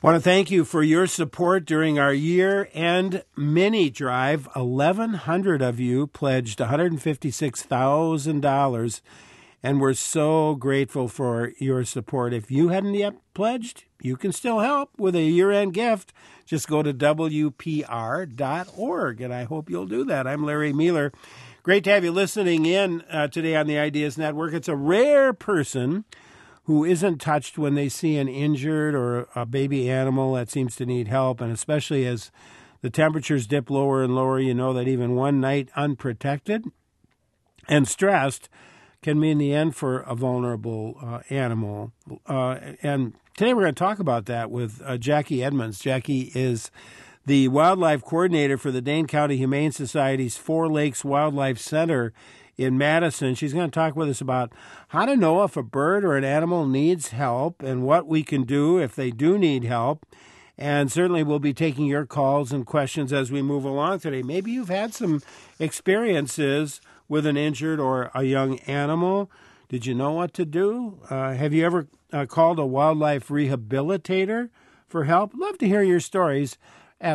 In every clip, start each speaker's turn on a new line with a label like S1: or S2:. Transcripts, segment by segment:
S1: Want to thank you for your support during our year-end mini drive. 1,100 of you pledged $156,000, and we're so grateful for your support. If you hadn't yet pledged, you can still help with a year-end gift. Just go to WPR.org, and I hope you'll do that. I'm Larry Mueller. Great to have you listening in today on the Ideas Network. It's a rare person who isn't touched when they see an injured or a baby animal that seems to need help, and especially as the temperatures dip lower and lower, you know that even one night unprotected and stressed can mean the end for a vulnerable animal. And today we're going to talk about that with Jackie Edmonds. Jackie is the wildlife coordinator for the Dane County Humane Society's Four Lakes Wildlife Center in Madison. She's going to talk with us about how to know if a bird or an animal needs help and what we can do if they do need help. And certainly we'll be taking your calls and questions as we move along today. Maybe you've had some experiences with an injured or a young animal. Did you know what to do? Have you ever called a wildlife rehabilitator for help? Love to hear your stories at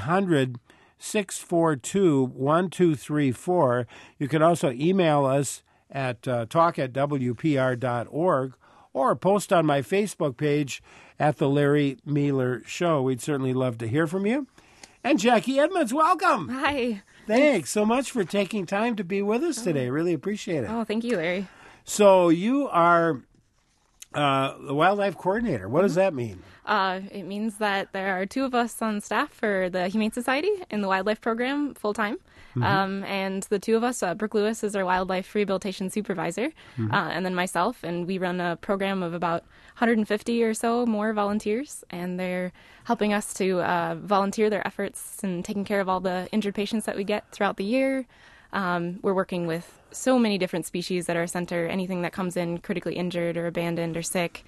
S1: 1-800-642-1234. You can also email us at talk@wpr.org or post on my Facebook page at The Larry Mueller Show. We'd certainly love to hear from you. And Jackie Edmonds, welcome.
S2: Hi.
S1: Thanks so much for taking time to be with us today. Really appreciate it.
S2: Oh, thank you, Larry.
S1: So you are the wildlife coordinator. What does that mean?
S2: It means that there are two of us on staff for the Humane Society in the wildlife program full-time. And the two of us, Brooke Lewis is our wildlife rehabilitation supervisor, and then myself, and we run a program of about 150 or so more volunteers, and they're helping us to volunteer their efforts and taking care of all the injured patients that we get throughout the year. We're working with so many different species at our center, anything that comes in critically injured or abandoned or sick.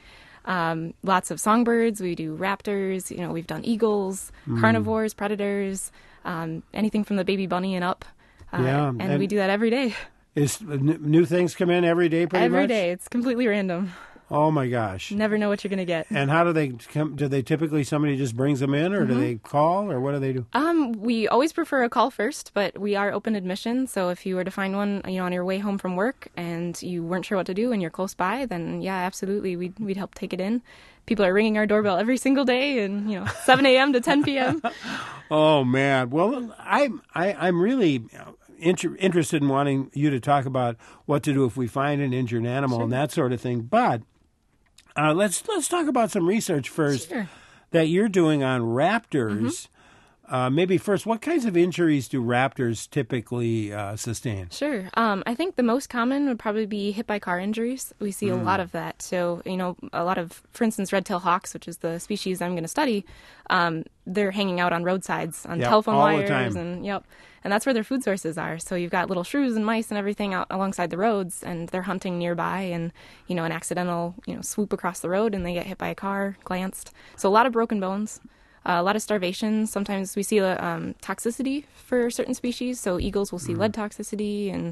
S2: Lots of songbirds. We do raptors. You know, we've done eagles, carnivores, predators, anything from the baby bunny and up. And we do that every day.
S1: Is new things come in every day pretty much?
S2: Every day. It's completely random.
S1: Oh, my gosh.
S2: Never know what you're going to get.
S1: And how do they come? Do they typically, somebody just brings them in, or do they call, or what do they do?
S2: We always prefer a call first, but we are open admission. So if you were to find one, you know, on your way home from work and you weren't sure what to do and you're close by, then yeah, absolutely, we'd help take it in. People are ringing our doorbell every single day, and 7 a.m. to 10 p.m.
S1: Oh man, well, I'm really interested in wanting you to talk about what to do if we find an injured animal and that sort of thing, but. Let's talk about some research first that you're doing on raptors. Maybe first, what kinds of injuries do raptors typically sustain?
S2: Sure. I think the most common would probably be hit by car injuries. We see a lot of that. So, a lot of, for instance, red-tailed hawks, which is the species I'm going to study, they're hanging out on roadsides, on telephone wires. And that's where their food sources are. So you've got little shrews and mice and everything out alongside the roads, and they're hunting nearby, and, an accidental, swoop across the road, and they get hit by a car, glanced. So a lot of broken bones. A lot of starvation. Sometimes we see toxicity for certain species. So eagles will see lead toxicity, and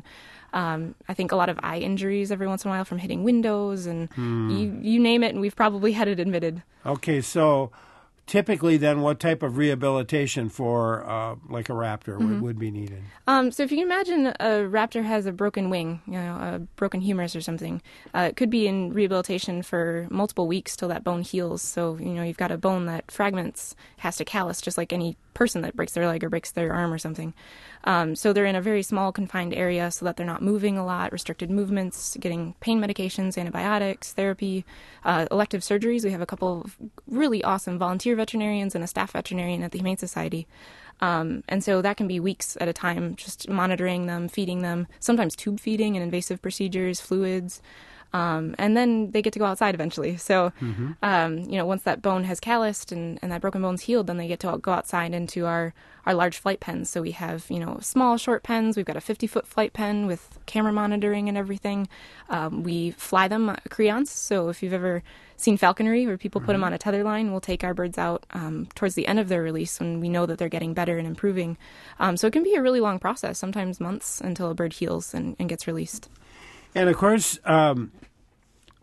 S2: I think a lot of eye injuries every once in a while from hitting windows, and you name it, and we've probably had it admitted.
S1: Okay, so typically then what type of rehabilitation for like a raptor would be needed?
S2: So if you can imagine a raptor has a broken wing, a broken humerus or something, it could be in rehabilitation for multiple weeks till that bone heals. So, you've got a bone that fragments, has to callus, just like any person that breaks their leg or breaks their arm or something. So they're in a very small confined area so that they're not moving a lot, restricted movements, getting pain medications, antibiotics, therapy, elective surgeries. We have a couple of really awesome volunteer veterinarians and a staff veterinarian at the Humane Society. And so that can be weeks at a time, just monitoring them, feeding them, sometimes tube feeding and invasive procedures, fluids. And then they get to go outside eventually. So, once that bone has calloused and that broken bone's healed, then they get to go outside into our large flight pens. So we have, small, short pens. We've got a 50-foot flight pen with camera monitoring and everything. We fly them creance. So if you've ever seen falconry where people put them on a tether line, we'll take our birds out towards the end of their release when we know that they're getting better and improving. So it can be a really long process, sometimes months, until a bird heals and gets released.
S1: And of course,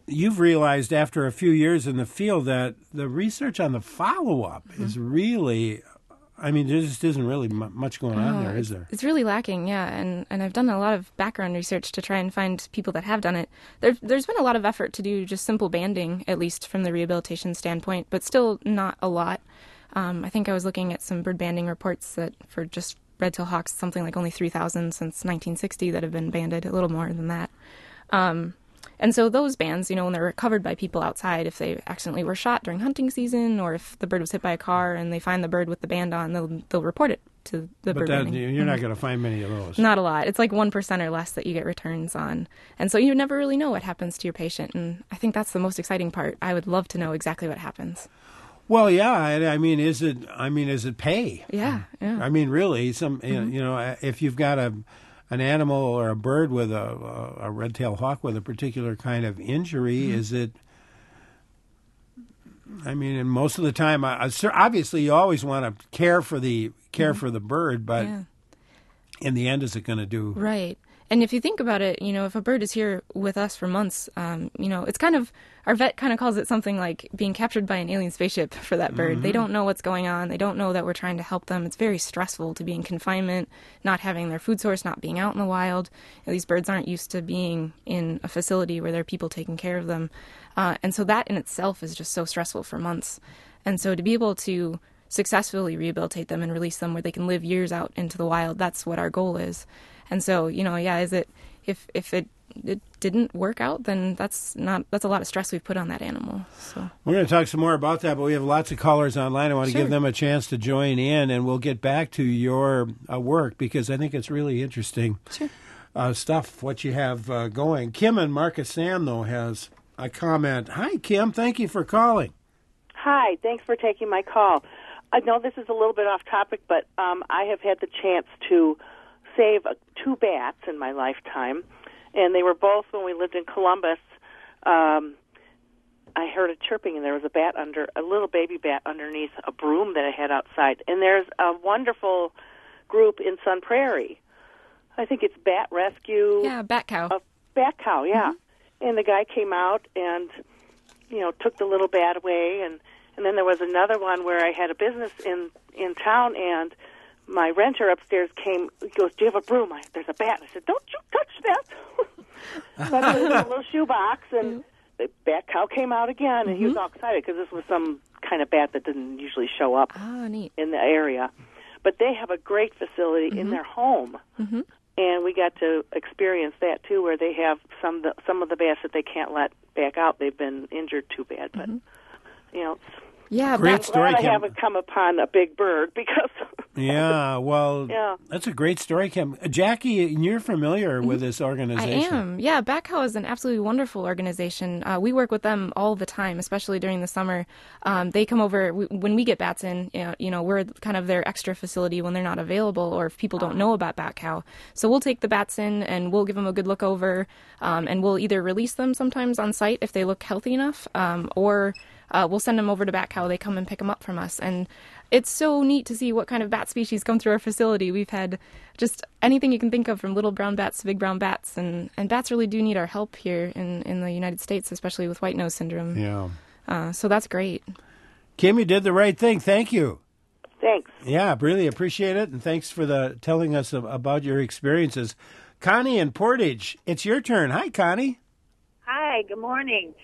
S1: you've realized after a few years in the field that the research on the follow-up is really, I mean, there just isn't really much going on there, is there?
S2: It's really lacking, yeah. And I've done a lot of background research to try and find people that have done it. There's been a lot of effort to do just simple banding, at least from the rehabilitation standpoint, but still not a lot. I think I was looking at some bird banding reports that for just red-tailed hawks, something like only 3,000 since 1960 that have been banded, a little more than that. And so those bands, when they're recovered by people outside, if they accidentally were shot during hunting season or if the bird was hit by a car and they find the bird with the band on, they'll report it to the bird banding.
S1: You're not going to find many of those.
S2: Not a lot. It's like 1% or less that you get returns on. And so you never really know what happens to your patient. And I think that's the most exciting part. I would love to know exactly what happens.
S1: Well, yeah. I mean, is it pay?
S2: Yeah.
S1: I mean, really, if you've got an animal or a bird with a red-tailed hawk with a particular kind of injury, is it? I mean, and most of the time, obviously, you always want to care for the bird, but in the end, is it going to do
S2: right? And if you think about it, if a bird is here with us for months, it's kind of, our vet kind of calls it something like being captured by an alien spaceship for that bird. They don't know what's going on. They don't know that we're trying to help them. It's very stressful to be in confinement, not having their food source, not being out in the wild. These birds aren't used to being in a facility where there are people taking care of them. And so that in itself is just so stressful for months. And so to be able to successfully rehabilitate them and release them where they can live years out into the wild, that's what our goal is. And so, is it, if it didn't work out, then that's a lot of stress we've put on that animal. So
S1: we're going to talk some more about that, but we have lots of callers online. I want to
S2: Sure.
S1: give them a chance to join in, and we'll get back to your work because I think it's really interesting stuff, what you have going. Kim in Marcus Sam, though, has a comment. Hi, Kim. Thank you for calling.
S3: Hi. Thanks for taking my call. I know this is a little bit off topic, but I have had the chance to save 2 bats in my lifetime, and they were both when we lived in Columbus. I heard a chirping, and there was a little baby bat underneath a broom that I had outside. And there's a wonderful group in Sun Prairie. I think it's Bat Rescue.
S2: Yeah, Bat Cow.
S3: Bat Cow, yeah. And the guy came out and, took the little bat away, and then there was another one where I had a business in town, and my renter upstairs came, he goes, "Do you have a broom?" There's a bat. I said, "Don't you touch that." So I put it in a little shoebox, and the Bat Cow came out again, and he was all excited because this was some kind of bat that didn't usually show up
S2: neat.
S3: in the area. But they have a great facility in their home, and we got to experience that, too, where they have some of the bats that they can't let back out. They've been injured too bad, but,
S2: Yeah,
S1: Great story,
S3: glad I
S1: Kim.
S3: haven't come upon a big bird because...
S1: Yeah, well, that's a great story, Kim. Jackie, you're familiar with this organization.
S2: I am. Yeah, Bat Cow is an absolutely wonderful organization. We work with them all the time, especially during the summer. They come over when we get bats in. We're kind of their extra facility when they're not available, or if people don't know about Bat Cow. So we'll take the bats in and we'll give them a good look over, and we'll either release them sometimes on site if they look healthy enough, or we'll send them over to Bat Cow. They come and pick them up from us, and it's so neat to see what kind of bat species come through our facility. We've had just anything you can think of, from little brown bats to big brown bats, and bats really do need our help here in the United States, especially with white nose syndrome.
S1: Yeah.
S2: So that's great.
S1: Kim, you did the right thing. Thank you.
S3: Thanks.
S1: Yeah, really appreciate it, and thanks for telling us about your experiences. Connie in Portage, it's your turn. Hi, Connie.
S4: Hi, good morning.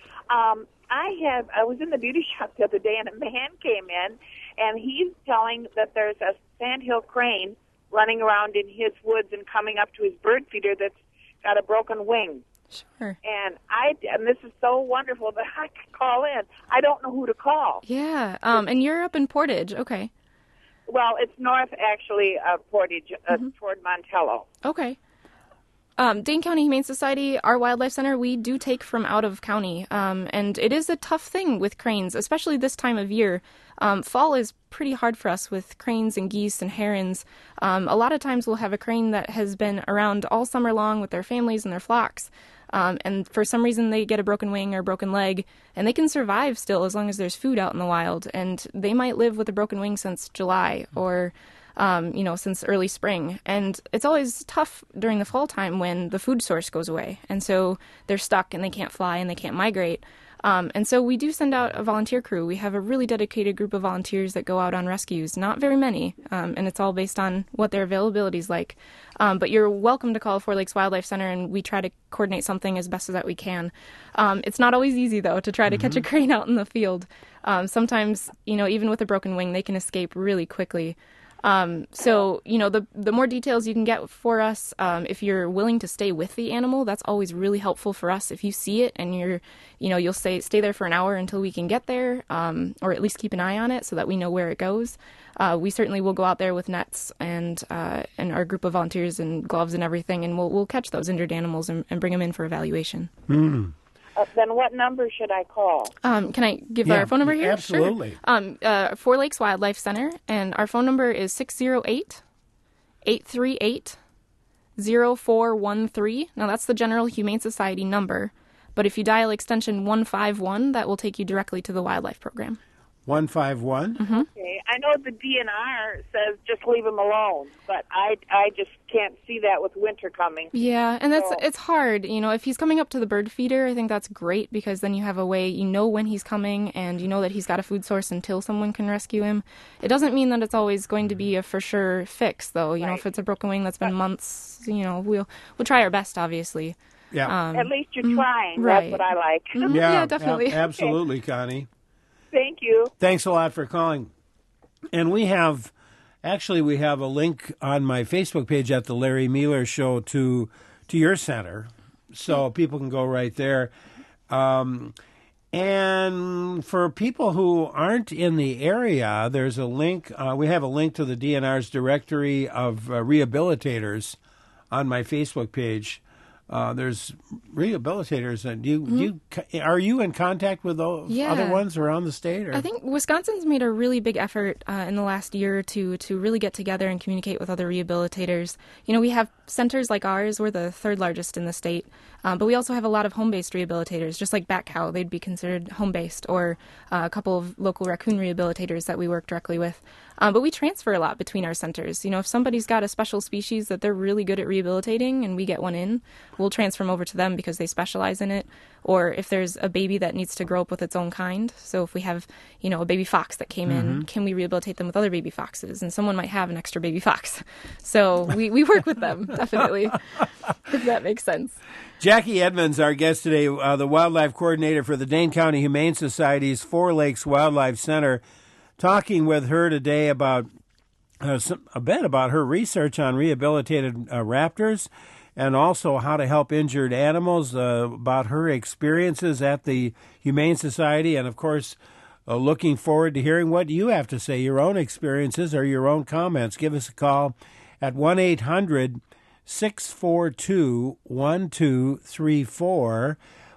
S4: I was in the beauty shop the other day, and a man came in, and he's telling that there's a sandhill crane running around in his woods and coming up to his bird feeder that's got a broken wing.
S2: Sure.
S4: And this is so wonderful that I can call in. I don't know who to call.
S2: Yeah. And you're up in Portage. Okay.
S4: Well, it's north, actually, of Portage, toward Montello.
S2: Okay. Dane County Humane Society, our wildlife center, we do take from out of county, and it is a tough thing with cranes, especially this time of year. Fall is pretty hard for us with cranes and geese and herons. A lot of times we'll have a crane that has been around all summer long with their families and their flocks, And for some reason they get a broken wing or a broken leg, and they can survive still as long as there's food out in the wild. And they might live with a broken wing since July or since early spring. And it's always tough during the fall time when the food source goes away. And so they're stuck and they can't fly and they can't migrate. And so we do send out a volunteer crew. We have a really dedicated group of volunteers that go out on rescues, not very many, and it's all based on what their availability is like. But you're welcome to call Four Lakes Wildlife Center, and we try to coordinate something as best as that we can. It's not always easy, though, to try to catch a crane out in the field. Sometimes, even with a broken wing, they can escape really quickly. The more details you can get for us, if you're willing to stay with the animal, that's always really helpful for us. If you see it and you'll stay there for an hour until we can get there, or at least keep an eye on it so that we know where it goes. We certainly will go out there with nets and our group of volunteers and gloves and everything, and we'll catch those injured animals and bring them in for evaluation.
S1: Mm.
S4: Then what number should I call?
S2: Can I give our phone number here?
S1: Absolutely.
S2: Sure. Four Lakes Wildlife Center, and our phone number is 608-838-0413. Now, that's the General Humane Society number, but if you dial extension 151, that will take you directly to the wildlife program.
S1: 151?
S2: Mm-hmm.
S4: Okay. I know the DNR says just leave them alone, but I just can't see that with winter coming.
S2: Yeah, and it's hard. If he's coming up to the bird feeder, I think that's great because then you have a way, when he's coming and you know that he's got a food source until someone can rescue him. It doesn't mean that it's always going to be a for sure fix, though.
S4: Right.
S2: If it's a broken wing that's been months, we'll try our best, obviously.
S1: Yeah.
S4: At least you're trying.
S2: Right.
S4: That's what I like.
S2: Mm-hmm. Yeah, definitely.
S1: Absolutely, Connie.
S4: Thank you.
S1: Thanks a lot for calling. And we have a link on my Facebook page at the Larry Mealer Show to your center, so people can go right there. And for people who aren't in the area, there's a link. We have a link to the DNR's directory of rehabilitators on my Facebook page. There's rehabilitators, and are you in contact with those other ones around the state? Or?
S2: I think Wisconsin's made a really big effort in the last year or two to really get together and communicate with other rehabilitators. We have centers like ours. We're the third largest in the state, but we also have a lot of home-based rehabilitators, just like Bat Cow. They'd be considered home-based, or a couple of local raccoon rehabilitators that we work directly with. But we transfer a lot between our centers. If somebody's got a special species that they're really good at rehabilitating and we get one in, we'll transfer them over to them because they specialize in it. Or if there's a baby that needs to grow up with its own kind. So if we have, a baby fox that came in, can we rehabilitate them with other baby foxes? And someone might have an extra baby fox. So we work with them, definitely, if that makes sense.
S1: Jackie Edmonds, our guest today, the wildlife coordinator for the Dane County Humane Society's Four Lakes Wildlife Center, talking with her today about a bit about her research on rehabilitated raptors and also how to help injured animals, about her experiences at the Humane Society, and, of course, looking forward to hearing what you have to say, your own experiences or your own comments. Give us a call at 1-800-642-1234,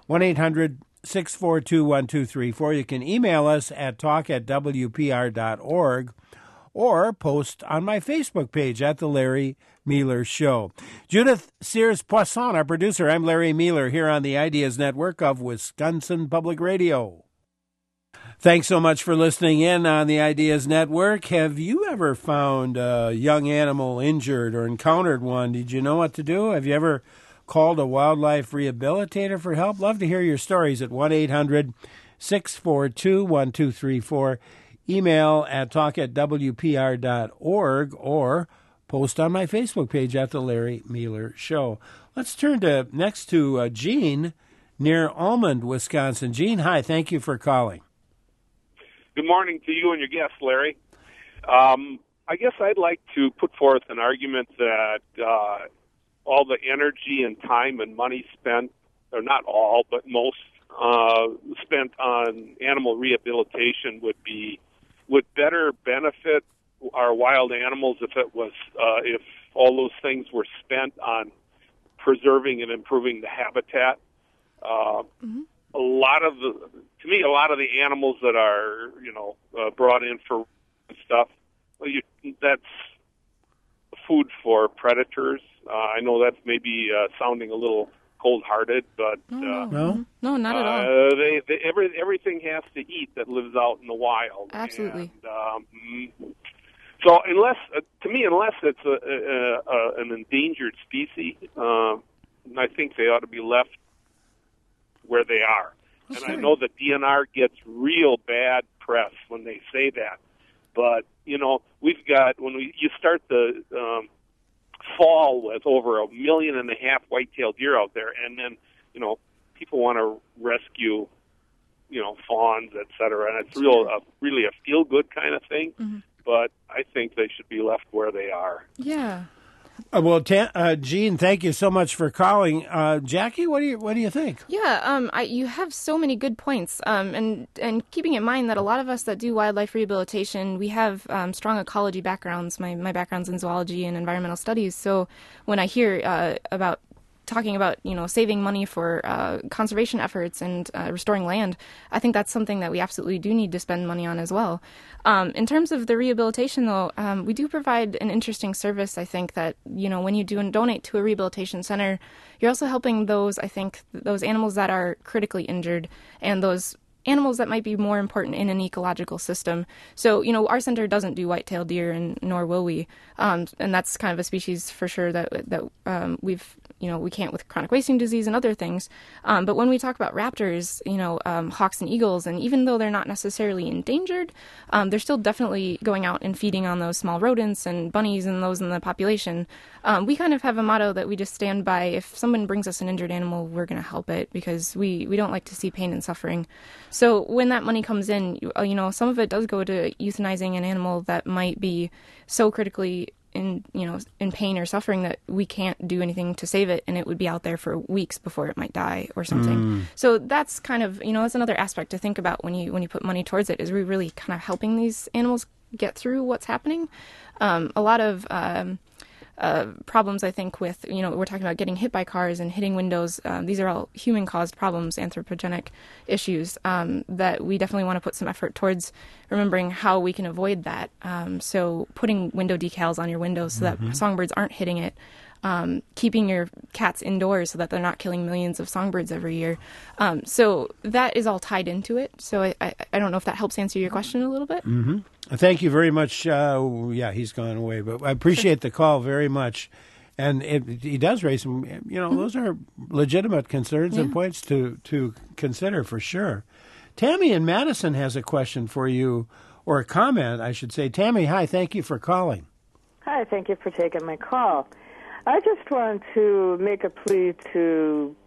S1: 1-800-642-1234. You can email us at talk@wpr.org or post on my Facebook page at The Larry Mealer Show. Judith Sears-Poisson, our producer. I'm Larry Mealer here on the Ideas Network of Wisconsin Public Radio. Thanks so much for listening in on the Ideas Network. Have you ever found a young animal injured or encountered one? Did you know what to do? Have you ever called a wildlife rehabilitator for help? Love to hear your stories at 1-800-642-1234. Email at talk@wpr.org or post on my Facebook page at The Larry Mealer Show. Let's turn next to Gene near Almond, Wisconsin. Gene, hi. Thank you for calling.
S5: Good morning to you and your guest, Larry. I guess I'd like to put forth an argument that all the energy and time and money spent, or not all, but most, spent on animal rehabilitation would better benefit our wild animals if all those things were spent on preserving and improving the habitat. A lot of the animals that are brought in for stuff, that's food for predators. I know that's maybe sounding a little cold-hearted, but
S2: No, not at all.
S5: everything has to eat that lives out in the wild.
S2: Absolutely.
S5: And, so unless it's an endangered species, I think they ought to be left where they are. And I know the DNR gets real bad press when they say that. But, we've got, you start the fall with over 1.5 million white-tailed deer out there, and then, people want to rescue, fawns, et cetera, and it's really a feel-good kind of thing. Mm-hmm. But I think they should be left where they are.
S2: Yeah.
S1: Well, Gene, thank you so much for calling. Jackie, what do you think?
S2: Yeah, you have so many good points, and keeping in mind that a lot of us that do wildlife rehabilitation, we have strong ecology backgrounds. My background's in zoology and environmental studies, so when I hear about talking about saving money for conservation efforts and restoring land, I think that's something that we absolutely do need to spend money on as well. In terms of the rehabilitation, though, we do provide an interesting service. I think that when you do donate to a rehabilitation center, you're also helping those animals that are critically injured and those animals that might be more important in an ecological system. So, our center doesn't do white-tailed deer, and nor will we. And that's kind of a species for sure that we've, we can't with chronic wasting disease and other things. But when we talk about raptors, hawks and eagles, and even though they're not necessarily endangered, they're still definitely going out and feeding on those small rodents and bunnies and those in the population. We kind of have a motto that we just stand by. If someone brings us an injured animal, we're going to help it because we don't like to see pain and suffering. So when that money comes in, some of it does go to euthanizing an animal that might be so critically in pain or suffering that we can't do anything to save it, and it would be out there for weeks before it might die or something. So that's kind of, that's another aspect to think about when you put money towards it, is we really kind of helping these animals get through what's happening. A lot of problems, I think, with, we're talking about getting hit by cars and hitting windows. These are all human-caused problems, anthropogenic issues, that we definitely want to put some effort towards remembering how we can avoid that. So putting window decals on your windows so that songbirds aren't hitting it. Keeping your cats indoors so that they're not killing millions of songbirds every year. So that is all tied into it. So I don't know if that helps answer your question a little bit.
S1: Mm-hmm. Thank you very much. He's gone away, but I appreciate the call very much. And he does raise some, those are legitimate concerns and points to consider for sure. Tammy in Madison has a question for you, or a comment, I should say. Tammy, hi, thank you for calling.
S6: Hi, thank you for taking my call. I just want to make a plea to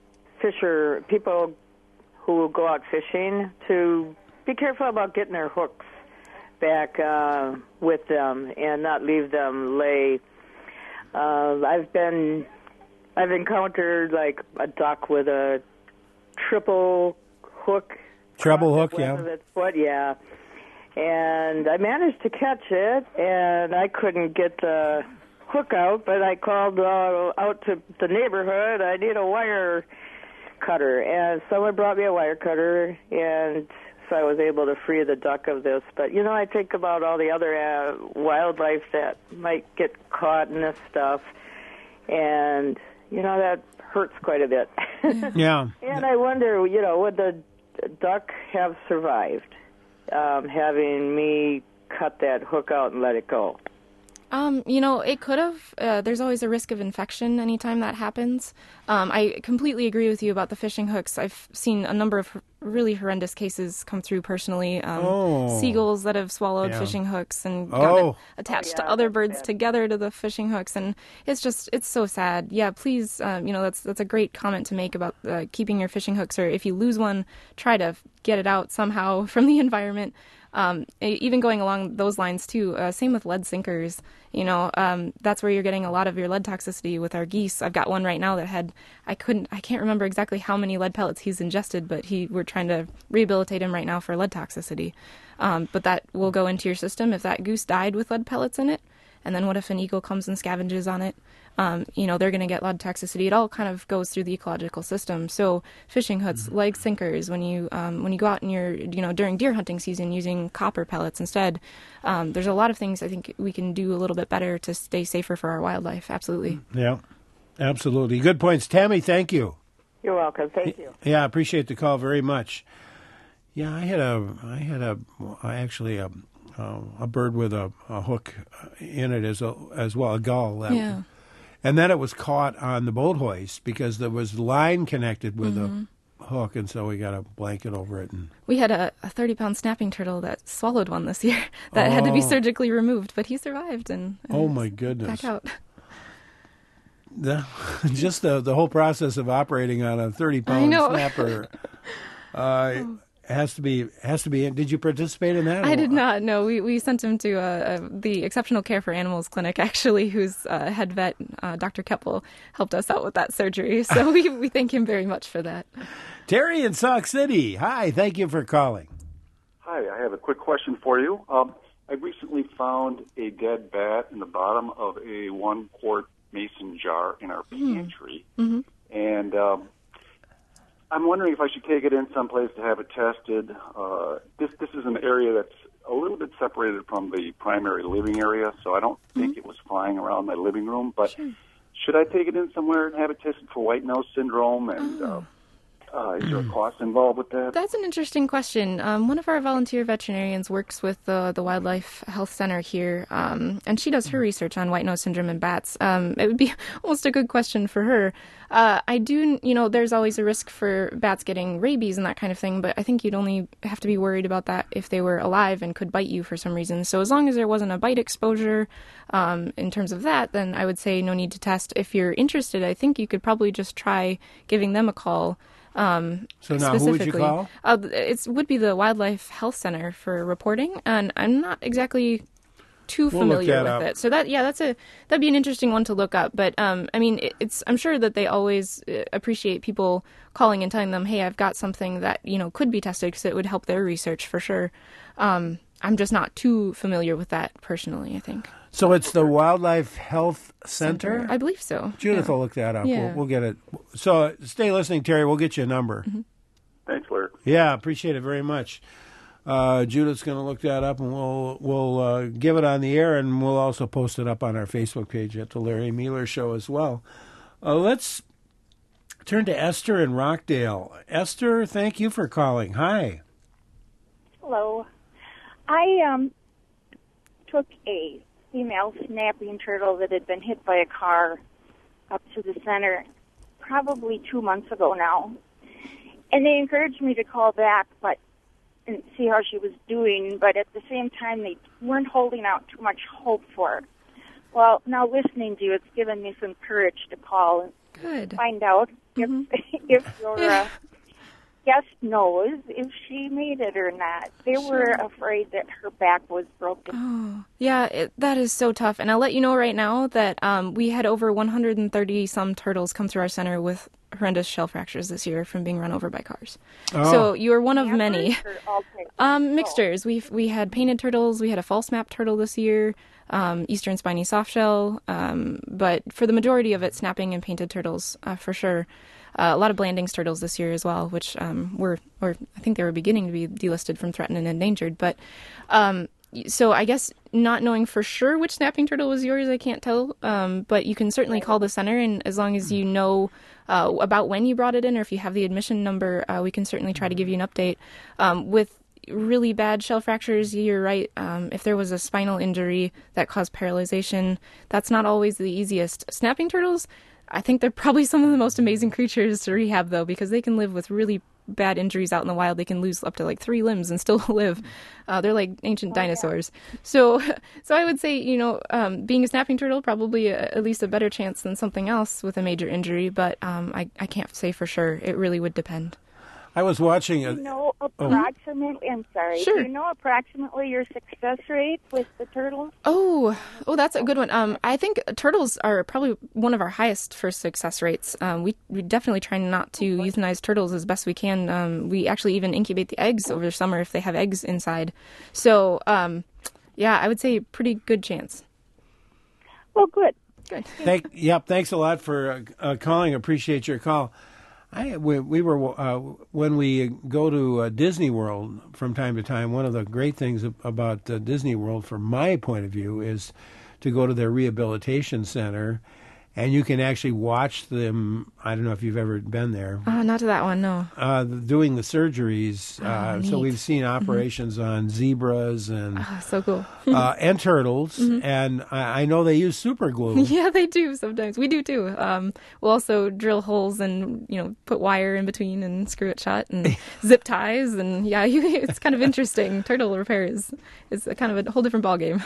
S6: people who go out fishing to be careful about getting their hooks back with them and not leave them lay. I've encountered like a duck with a treble hook.
S1: Treble hook, yeah.
S6: Of its foot, yeah. And I managed to catch it, and I couldn't get the hook out, but I called out to the neighborhood. I need a wire cutter, and someone brought me a wire cutter, and so I was able to free the duck of this. But I think about all the other wildlife that might get caught in this stuff, and that hurts quite a bit.
S1: Yeah.
S6: And I wonder, would the duck have survived having me cut that hook out and let it go?
S2: It could have. There's always a risk of infection anytime that happens. I completely agree with you about the fishing hooks. I've seen a number of really horrendous cases come through personally. Seagulls that have swallowed fishing hooks and gotten attached to other birds together to the fishing hooks. And it's so sad. Yeah, please, that's a great comment to make about keeping your fishing hooks, or if you lose one, try to get it out somehow from the environment. Even going along those lines too, same with lead sinkers. That's where you're getting a lot of your lead toxicity with our geese. I've got one right now that had, I can't remember exactly how many lead pellets he's ingested, but we're trying to rehabilitate him right now for lead toxicity. But that will go into your system if that goose died with lead pellets in it. And then what if an eagle comes and scavenges on it? They're going to get lead toxicity. It all kind of goes through the ecological system. So fishing hooks, leg sinkers, when you go out and you're, during deer hunting season using copper pellets instead, there's a lot of things I think we can do a little bit better to stay safer for our wildlife. Absolutely.
S1: Yeah, absolutely. Good points. Tammy, thank you.
S6: You're welcome. Thank you.
S1: Yeah, I appreciate the call very much. Yeah, I had a bird with a hook in it as well, a gull.
S2: Yeah.
S1: And then it was caught on the boat hoist because there was line connected with a hook, and so we got a blanket over it. And
S2: we had a 30-pound snapping turtle that swallowed one this year that had to be surgically removed, but he survived and
S1: oh my goodness,
S2: back out.
S1: Just the whole process of operating on a 30-pound snapper has to be. Did you participate in that?
S2: I did not. No, we sent him to the Exceptional Care for Animals clinic, actually, whose head vet, Dr. Keppel, helped us out with that surgery. So we thank him very much for that.
S1: Terry in Sauk City. Hi, thank you for calling.
S7: Hi, I have a quick question for you. I recently found a dead bat in the bottom of a 1-quart mason jar in our pantry, and I'm wondering if I should take it in someplace to have it tested. This is an area that's a little bit separated from the primary living area, so I don't think it was flying around my living room. But should I take it in somewhere and have it tested for white nose syndrome? And is there a cost involved with that?
S2: That's an interesting question. One of our volunteer veterinarians works with the Wildlife Health Center here, and she does her research on white nose syndrome in bats. It would be almost a good question for her. There's always a risk for bats getting rabies and that kind of thing, but I think you'd only have to be worried about that if they were alive and could bite you for some reason. So as long as there wasn't a bite exposure in terms of that, then I would say no need to test. If you're interested, I think you could probably just try giving them a call.
S1: So now, who would you call?
S2: It would be the Wildlife Health Center for reporting, and I'm not exactly too familiar with it. So that'd be an interesting one to look up. But I'm sure that they always appreciate people calling and telling them, hey, I've got something that could be tested, because it would help their research for sure. I'm just not too familiar with that personally, I think.
S1: So it's the Wildlife Health Center?
S2: I believe so.
S1: Judith will look that up.
S2: Yeah.
S1: We'll get it. So stay listening, Terry. We'll get you a number.
S7: Thanks, Larry.
S1: Yeah, appreciate it very much. Judith's going to look that up, and we'll give it on the air, and we'll also post it up on our Facebook page at the Larry Miller Show as well. Let's turn to Esther in Rockdale. Esther, thank you for calling. Hi.
S8: Hello. I took a female snapping turtle that had been hit by a car up to the center probably 2 months ago now. And they encouraged me to call back and see how she was doing, but at the same time they weren't holding out too much hope for her. Well, now listening to you, it's given me some courage to call and find out if your guest knows if she made it or not. They were afraid that her back was broken.
S2: Oh, yeah, that is so tough. And I'll let you know right now that we had over 130-some turtles come through our center with horrendous shell fractures this year from being run over by cars. Oh. So you are one of many. Mixtures. We had painted turtles. We had a false map turtle this year. Eastern spiny softshell. But for the majority of it, snapping and painted turtles, for sure. A lot of Blandings turtles this year as well, which I think they were beginning to be delisted from threatened and endangered. But so I guess not knowing for sure which snapping turtle was yours, I can't tell. But you can certainly call the center, and as long as you know about when you brought it in, or if you have the admission number, we can certainly try to give you an update. With really bad shell fractures, you're right. If there was a spinal injury that caused paralyzation, that's not always the easiest. Snapping turtles, I think they're probably some of the most amazing creatures to rehab, though, because they can live with really bad injuries out in the wild. They can lose up to 3 limbs and still live. They're like ancient dinosaurs. So I would say, being a snapping turtle, probably at least a better chance than something else with a major injury, but I can't say for sure. It really would depend.
S1: I was watching
S8: Do you know approximately, I'm sorry,
S2: Sure.
S8: Do you know approximately your success rate with the turtles?
S2: Oh, that's a good one. I think turtles are probably one of our highest for success rates. We definitely try not to euthanize turtles as best we can. We actually even incubate the eggs over the summer if they have eggs inside. So, I would say pretty good chance.
S8: Well, good.
S2: Good.
S1: Thanks a lot for calling. Appreciate your call. We were when we go to Disney World from time to time. One of the great things about Disney World, from my point of view, is to go to their rehabilitation center and you can actually watch them. I don't know if you've ever been there.
S2: Not to that one, no.
S1: Doing the surgeries.
S2: Neat.
S1: So we've seen operations on zebras and
S2: So cool.
S1: and turtles, and I know they use super glue.
S2: Yeah, they do sometimes. We do too. We'll also drill holes and put wire in between and screw it shut and zip ties, and it's kind of interesting. Turtle repair is a kind of a whole different ballgame.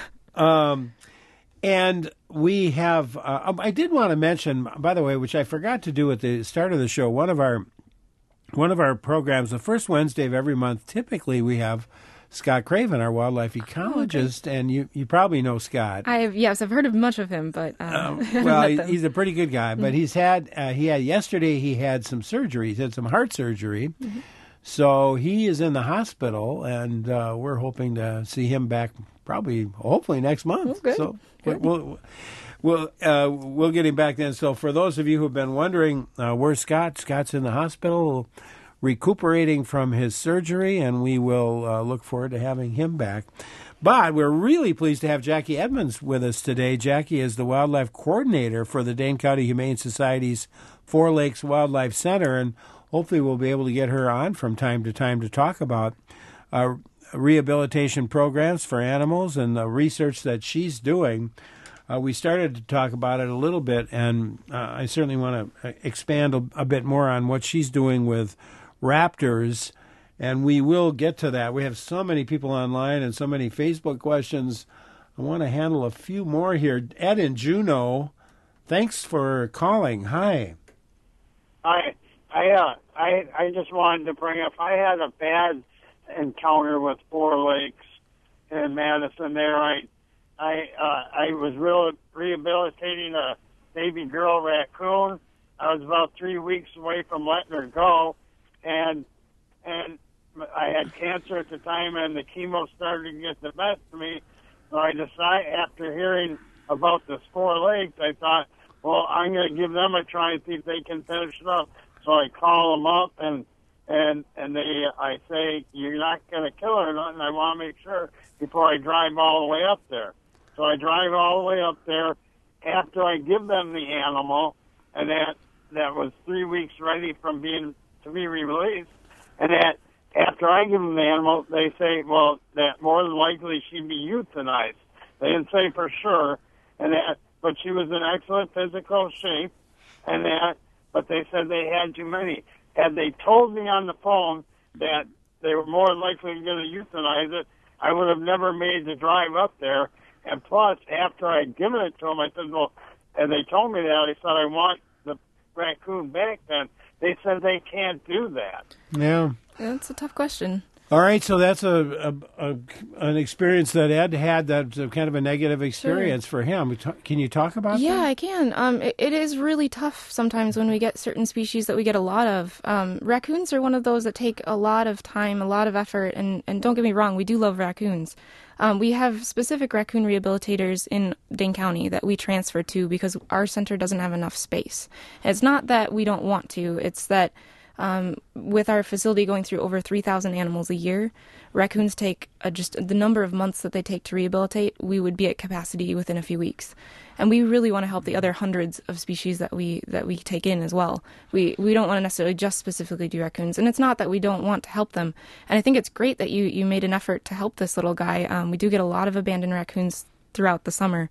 S1: And we have, I did want to mention, by the way, which I forgot to do at the start of the show, one of our programs, the first Wednesday of every month, typically we have Scott Craven, our wildlife ecologist, and you probably know Scott.
S2: I've heard of much of him, but
S1: well, he's a pretty good guy. But yesterday he had some surgery. He had some heart surgery. So he is in the hospital, and we're hoping to see him back hopefully next month.
S2: Oh, good.
S1: So we'll get him back then. So for those of you who have been wondering, where's Scott? Scott's in the hospital recuperating from his surgery, and we will look forward to having him back. But we're really pleased to have Jackie Edmonds with us today. Jackie is the wildlife coordinator for the Dane County Humane Society's Four Lakes Wildlife Center, and hopefully we'll be able to get her on from time to time to talk about rehabilitation programs for animals and the research that she's doing. We started to talk about it a little bit, and I certainly want to expand a bit more on what she's doing with raptors, and we will get to that. We have so many people online and so many Facebook questions. I want to handle a few more here. Ed in Juneau, thanks for calling. Hi.
S9: I just wanted to bring up, I had a bad encounter with Four Lakes in Madison there. I was rehabilitating a baby girl raccoon. I was about 3 weeks away from letting her go, and I had cancer at the time, and the chemo started to get the best of me. So I decided, after hearing about this Four Lakes, I thought, well, I'm going to give them a try and see if they can finish it up. So I call them up, and I say, you're not going to kill her or nothing. I want to make sure before I drive all the way up there. So I drive all the way up there after I give them the animal, and that was 3 weeks ready from to be released. And that after I give them the animal, they say, well, that more than likely she'd be euthanized. They didn't say for sure, but she was in excellent physical shape, but they said they had too many. Had they told me on the phone that they were more likely going to euthanize it, I would have never made the drive up there. And plus, after I'd given it to them, I said, well, and they told me that, I said, I want the raccoon back then. They said they can't do that.
S1: Yeah.
S2: That's a tough question.
S1: All right, so that's an experience that Ed had, that's kind of a negative experience for him. Can you talk about that?
S2: Yeah, I can. It is really tough sometimes when we get certain species that we get a lot of. Raccoons are one of those that take a lot of time, a lot of effort, and don't get me wrong, we do love raccoons. We have specific raccoon rehabilitators in Dane County that we transfer to because our center doesn't have enough space. And it's not that we don't want to, it's that with our facility going through over 3,000 animals a year, raccoons take just the number of months that they take to rehabilitate, we would be at capacity within a few weeks. And we really want to help the other hundreds of species that we take in as well. We don't want to necessarily just specifically do raccoons. And it's not that we don't want to help them. And I think it's great that you made an effort to help this little guy. We do get a lot of abandoned raccoons throughout the summer.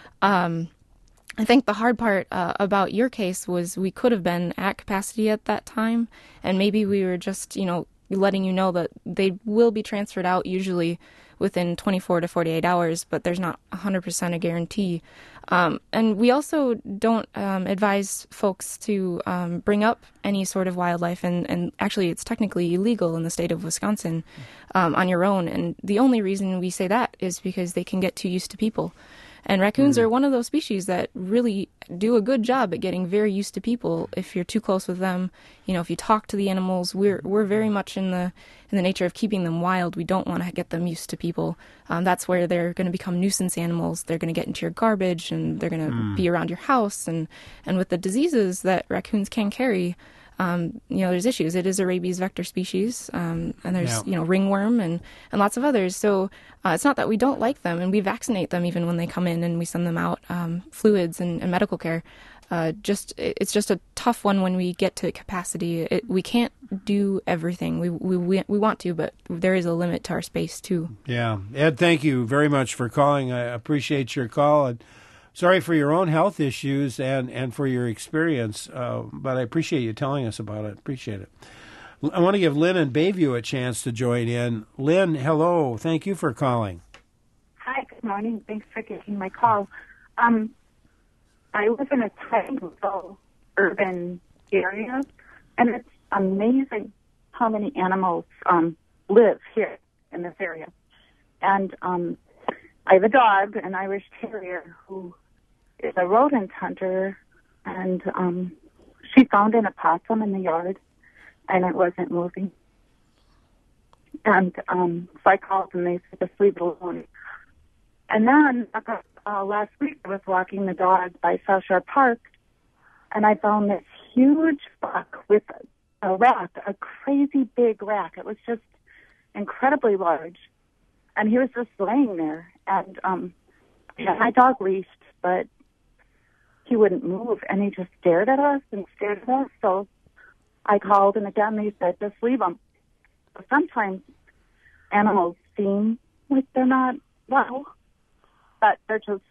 S2: I think the hard part about your case was we could have been at capacity at that time, and maybe we were just, letting you know that they will be transferred out usually within 24 to 48 hours, but there's not 100% a guarantee. And we also don't advise folks to bring up any sort of wildlife, and actually it's technically illegal in the state of Wisconsin on your own. And the only reason we say that is because they can get too used to people. And raccoons are one of those species that really do a good job at getting very used to people. If you're too close with them, if you talk to the animals, we're very much in the nature of keeping them wild. We don't want to get them used to people. That's where they're going to become nuisance animals. They're going to get into your garbage, and they're going to be around your house. And with the diseases that raccoons can carry, there's issues. It is a rabies vector species, and there's, ringworm and lots of others. So it's not that we don't like them, and we vaccinate them even when they come in, and we send them out fluids and medical care. it's just a tough one when we get to capacity. We can't do everything. We want to, but there is a limit to our space too.
S1: Yeah. Ed, thank you very much for calling. I appreciate your call, and sorry for your own health issues and for your experience, but I appreciate you telling us about it. Appreciate it. I want to give Lynn in Bayview a chance to join in. Lynn, hello. Thank you for calling.
S10: Hi, good morning. Thanks for taking my call. I live in a tiny little urban area, and it's amazing how many animals live here in this area. And I have a dog, an Irish Terrier, who is a rodent hunter, and she found an opossum in the yard, and it wasn't moving. And so I called, and they said, just leave it alone. And then last week I was walking the dog by South Shore Park, and I found this huge buck with a rack, a crazy big rack. It was just incredibly large. And he was just laying there. And I had my dog leashed, but he wouldn't move. And he just stared at us and stared at us. So I called, and again they said, just leave him. But sometimes animals seem like they're not well, but they're just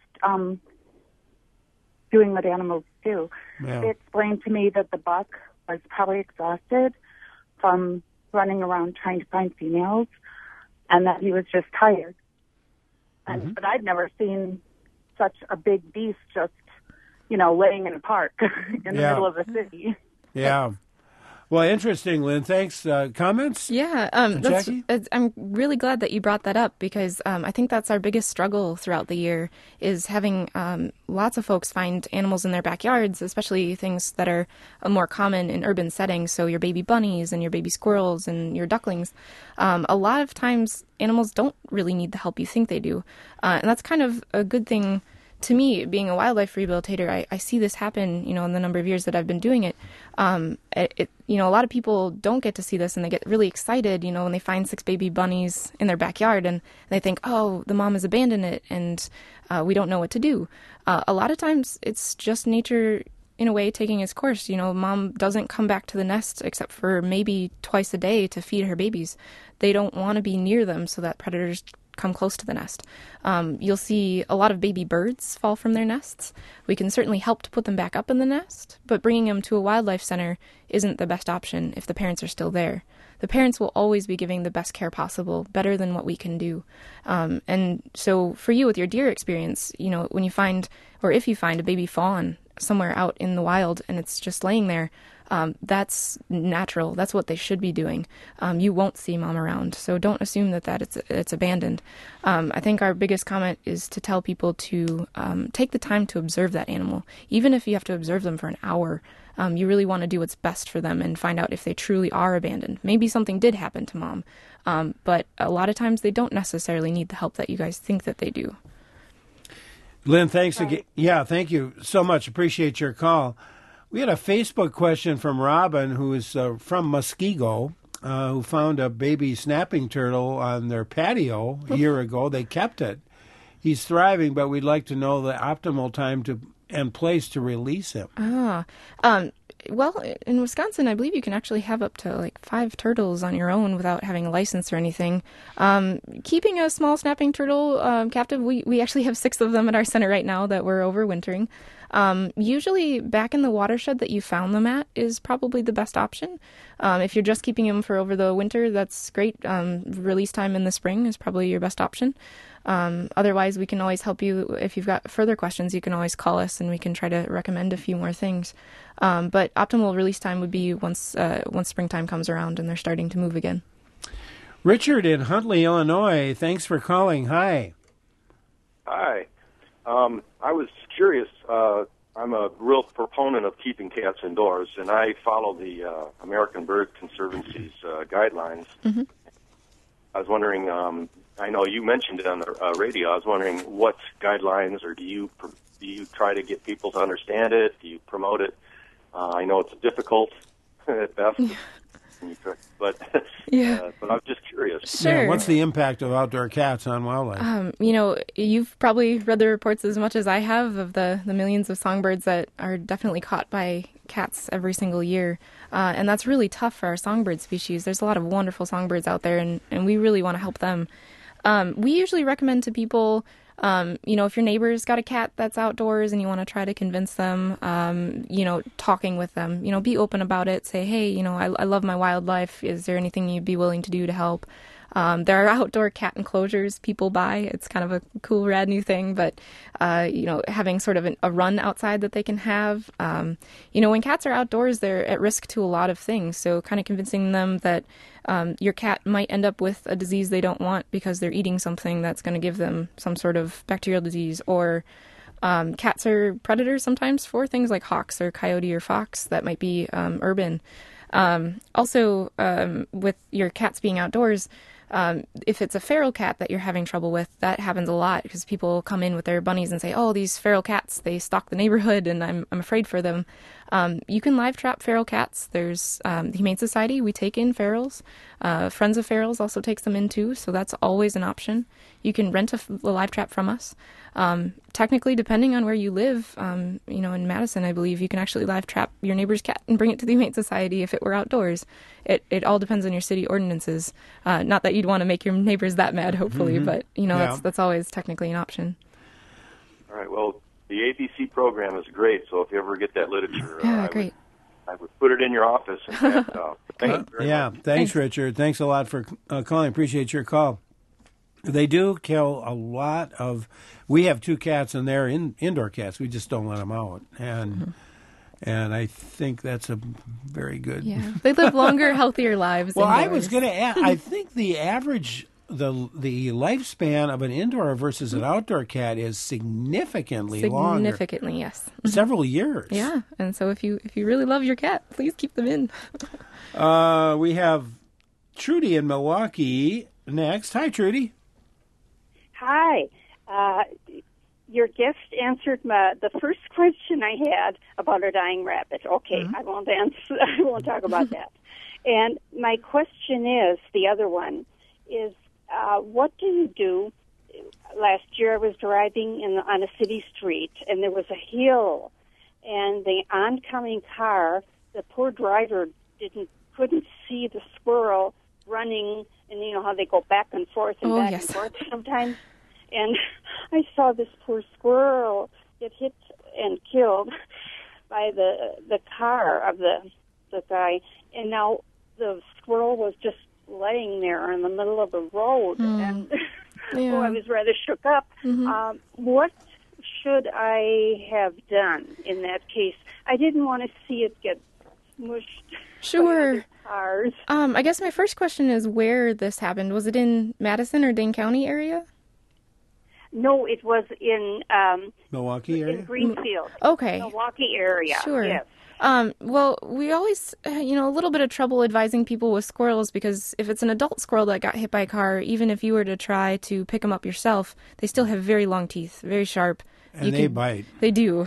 S10: doing what animals do.
S1: Yeah.
S10: They explained to me that the buck was probably exhausted from running around trying to find females, and that he was just tired. And, But I'd never seen such a big beast just, laying in a park in the middle of a city.
S1: Yeah. Well, interesting, Lynn. Thanks. Comments?
S2: Yeah, I'm really glad that you brought that up, because I think that's our biggest struggle throughout the year, is having lots of folks find animals in their backyards, especially things that are more common in urban settings, so your baby bunnies and your baby squirrels and your ducklings. A lot of times animals don't really need the help you think they do, and that's kind of a good thing. To me, being a wildlife rehabilitator, I see this happen, in the number of years that I've been doing it. A lot of people don't get to see this, and they get really excited, when they find 6 baby bunnies in their backyard, and they think, oh, the mom has abandoned it, and we don't know what to do. A lot of times, it's just nature, in a way, taking its course. Mom doesn't come back to the nest except for maybe twice a day to feed her babies. They don't want to be near them so that predators come close to the nest. You'll see a lot of baby birds fall from their nests. We can certainly help to put them back up in the nest, but bringing them to a wildlife center isn't the best option if the parents are still there. The parents will always be giving the best care possible, better than what we can do. And so for you with your deer experience, when you find, or if you find a baby fawn somewhere out in the wild and it's just laying there, that's natural. That's what they should be doing. You won't see mom around, so don't assume that it's abandoned. I think our biggest comment is to tell people to take the time to observe that animal, even if you have to observe them for an hour. You really want to do what's best for them and find out if they truly are abandoned. Maybe something did happen to mom, but a lot of times they don't necessarily need the help that you guys think that they do.
S1: Lynn, thanks again. Yeah, thank you so much. Appreciate your call. We had a Facebook question from Robin, who is from Muskego, who found a baby snapping turtle on their patio a year ago. They kept it. He's thriving, but we'd like to know the optimal time and place to release him.
S2: Well, in Wisconsin, I believe you can actually have up to 5 turtles on your own without having a license or anything. Keeping a small snapping turtle captive, we actually have 6 of them at our center right now that we're overwintering. Usually back in the watershed that you found them at is probably the best option. If you're just keeping them for over the winter, that's great. Release time in the spring is probably your best option. Otherwise, we can always help you. If you've got further questions, you can always call us and we can try to recommend a few more things. But optimal release time would be once springtime comes around and they're starting to move again.
S1: Richard in Huntley, Illinois, thanks for calling. Hi.
S11: Hi. I was curious. I'm a real proponent of keeping cats indoors, and I follow the American Bird Conservancy's guidelines. Mm-hmm. I was wondering, I know you mentioned it on the radio. I was wondering what guidelines, or do you try to get people to understand it? Do you promote it? I know it's difficult at best. when you try. But
S2: Yeah.
S11: but I was just curious.
S2: Sure.
S1: Yeah, what's the impact of outdoor cats on wildlife?
S2: You've probably read the reports as much as I have of the millions of songbirds that are definitely caught by cats every single year. And that's really tough for our songbird species. There's a lot of wonderful songbirds out there, and we really want to help them. We usually recommend to people, if your neighbor's got a cat that's outdoors and you want to try to convince them, talking with them, be open about it. Say, hey, I love my wildlife. Is there anything you'd be willing to do to help? There are outdoor cat enclosures people buy. It's kind of a cool, rad new thing, but, having sort of a run outside that they can have. When cats are outdoors, they're at risk to a lot of things. So kind of convincing them that your cat might end up with a disease they don't want because they're eating something that's going to give them some sort of bacterial disease, or cats are predators sometimes for things like hawks or coyote or fox that might be urban. Also, with your cats being outdoors, if it's a feral cat that you're having trouble with, that happens a lot because people come in with their bunnies and say, oh, these feral cats, they stalk the neighborhood and I'm afraid for them. You can live trap feral cats. There's the Humane Society, we take in ferals. Friends of Ferals also takes them in too, so that's always an option. You can rent a live trap from us. Technically, depending on where you live, in Madison, I believe, you can actually live trap your neighbor's cat and bring it to the Humane Society if it were outdoors. It all depends on your city ordinances. Not that you'd want to make your neighbors that mad, hopefully, but, that's always technically an option.
S11: All right, well, the ABC program is great, so if you ever get that literature,
S2: great.
S11: I would put it in your office and pass it out. Thank you very much.
S1: Thanks, Richard. Thanks a lot for calling. Appreciate your call. They do kill a lot of. We have 2 cats, and they're indoor cats. We just don't let them out, and I think that's a very good.
S2: Yeah, they live longer, healthier lives.
S1: Well,
S2: indoors.
S1: I was going to add. I think the average. The lifespan of an indoor versus an outdoor cat is significantly longer.
S2: Significantly, yes.
S1: Several years.
S2: Yeah, and so if you really love your cat, please keep them in.
S1: We have Trudy in Milwaukee next. Hi, Trudy.
S12: Hi. Your guest answered the first question I had about a dying rabbit. Okay, I won't answer. I won't talk about that. And my question is, the other one is, what do you do? Last year I was driving on a city street, and there was a hill, and the oncoming car, the poor driver couldn't see the squirrel running, and you know how they go back and forth and back and forth sometimes. And I saw this poor squirrel get hit and killed by the car of the guy, and now the squirrel was just laying there in the middle of the road, and I was rather shook up. What should I have done in that case? I didn't want to see it get smushed.
S2: Sure.
S12: By other cars.
S2: I guess my first question is where this happened. Was it in Madison or Dane County area?
S12: No, it was in
S1: Milwaukee area?
S12: In Greenfield.
S2: Okay.
S12: Milwaukee area.
S2: Sure.
S12: Yes.
S2: Well, we always, a little bit of trouble advising people with squirrels because if it's an adult squirrel that got hit by a car, even if you were to try to pick them up yourself, they still have very long teeth, very sharp.
S1: And they bite.
S2: They do.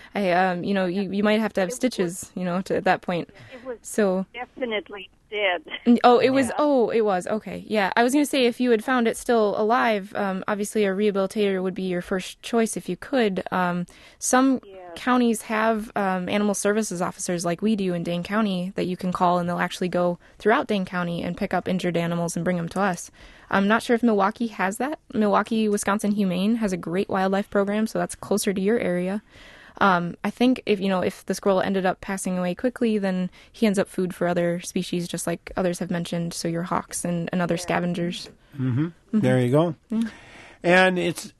S2: You might have to have stitches, to at that point.
S12: It was
S2: so
S12: definitely dead.
S2: It was. Okay. Yeah. I was going to say if you had found it still alive, obviously a rehabilitator would be your first choice if you could. Some counties have animal services officers like we do in Dane County that you can call, and they'll actually go throughout Dane County and pick up injured animals and bring them to us. I'm not sure if Milwaukee has that. Milwaukee, Wisconsin Humane has a great wildlife program, so that's closer to your area. I think if the squirrel ended up passing away quickly, then he ends up food for other species, just like others have mentioned, so your hawks and other scavengers.
S1: There you go. Yeah. And it's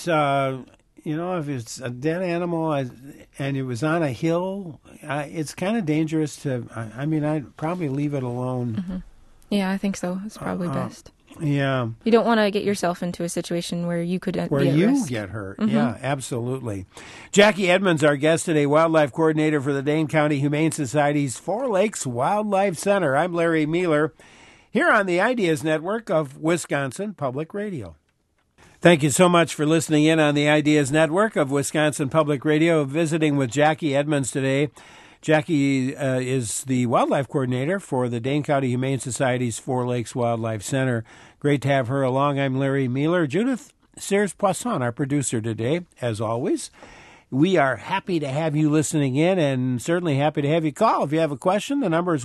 S1: if it's a dead animal and it was on a hill, it's kind of dangerous to. I'd probably leave it alone.
S2: Yeah, I think so. It's probably best.
S1: Yeah.
S2: You don't want to get yourself into a situation where you could be at risk.
S1: Get hurt. Yeah, absolutely. Jackie Edmonds, our guest today, wildlife coordinator for the Dane County Humane Society's Four Lakes Wildlife Center. I'm Larry Mueller, here on the Ideas Network of Wisconsin Public Radio. Thank you so much for listening in on the Ideas Network of Wisconsin Public Radio, visiting with Jackie Edmonds today. Jackie is the wildlife coordinator for the Dane County Humane Society's Four Lakes Wildlife Center. Great to have her along. I'm Larry Mueller. Judith Sears-Poisson, our producer today, as always. We are happy to have you listening in and certainly happy to have you call. If you have a question, the number is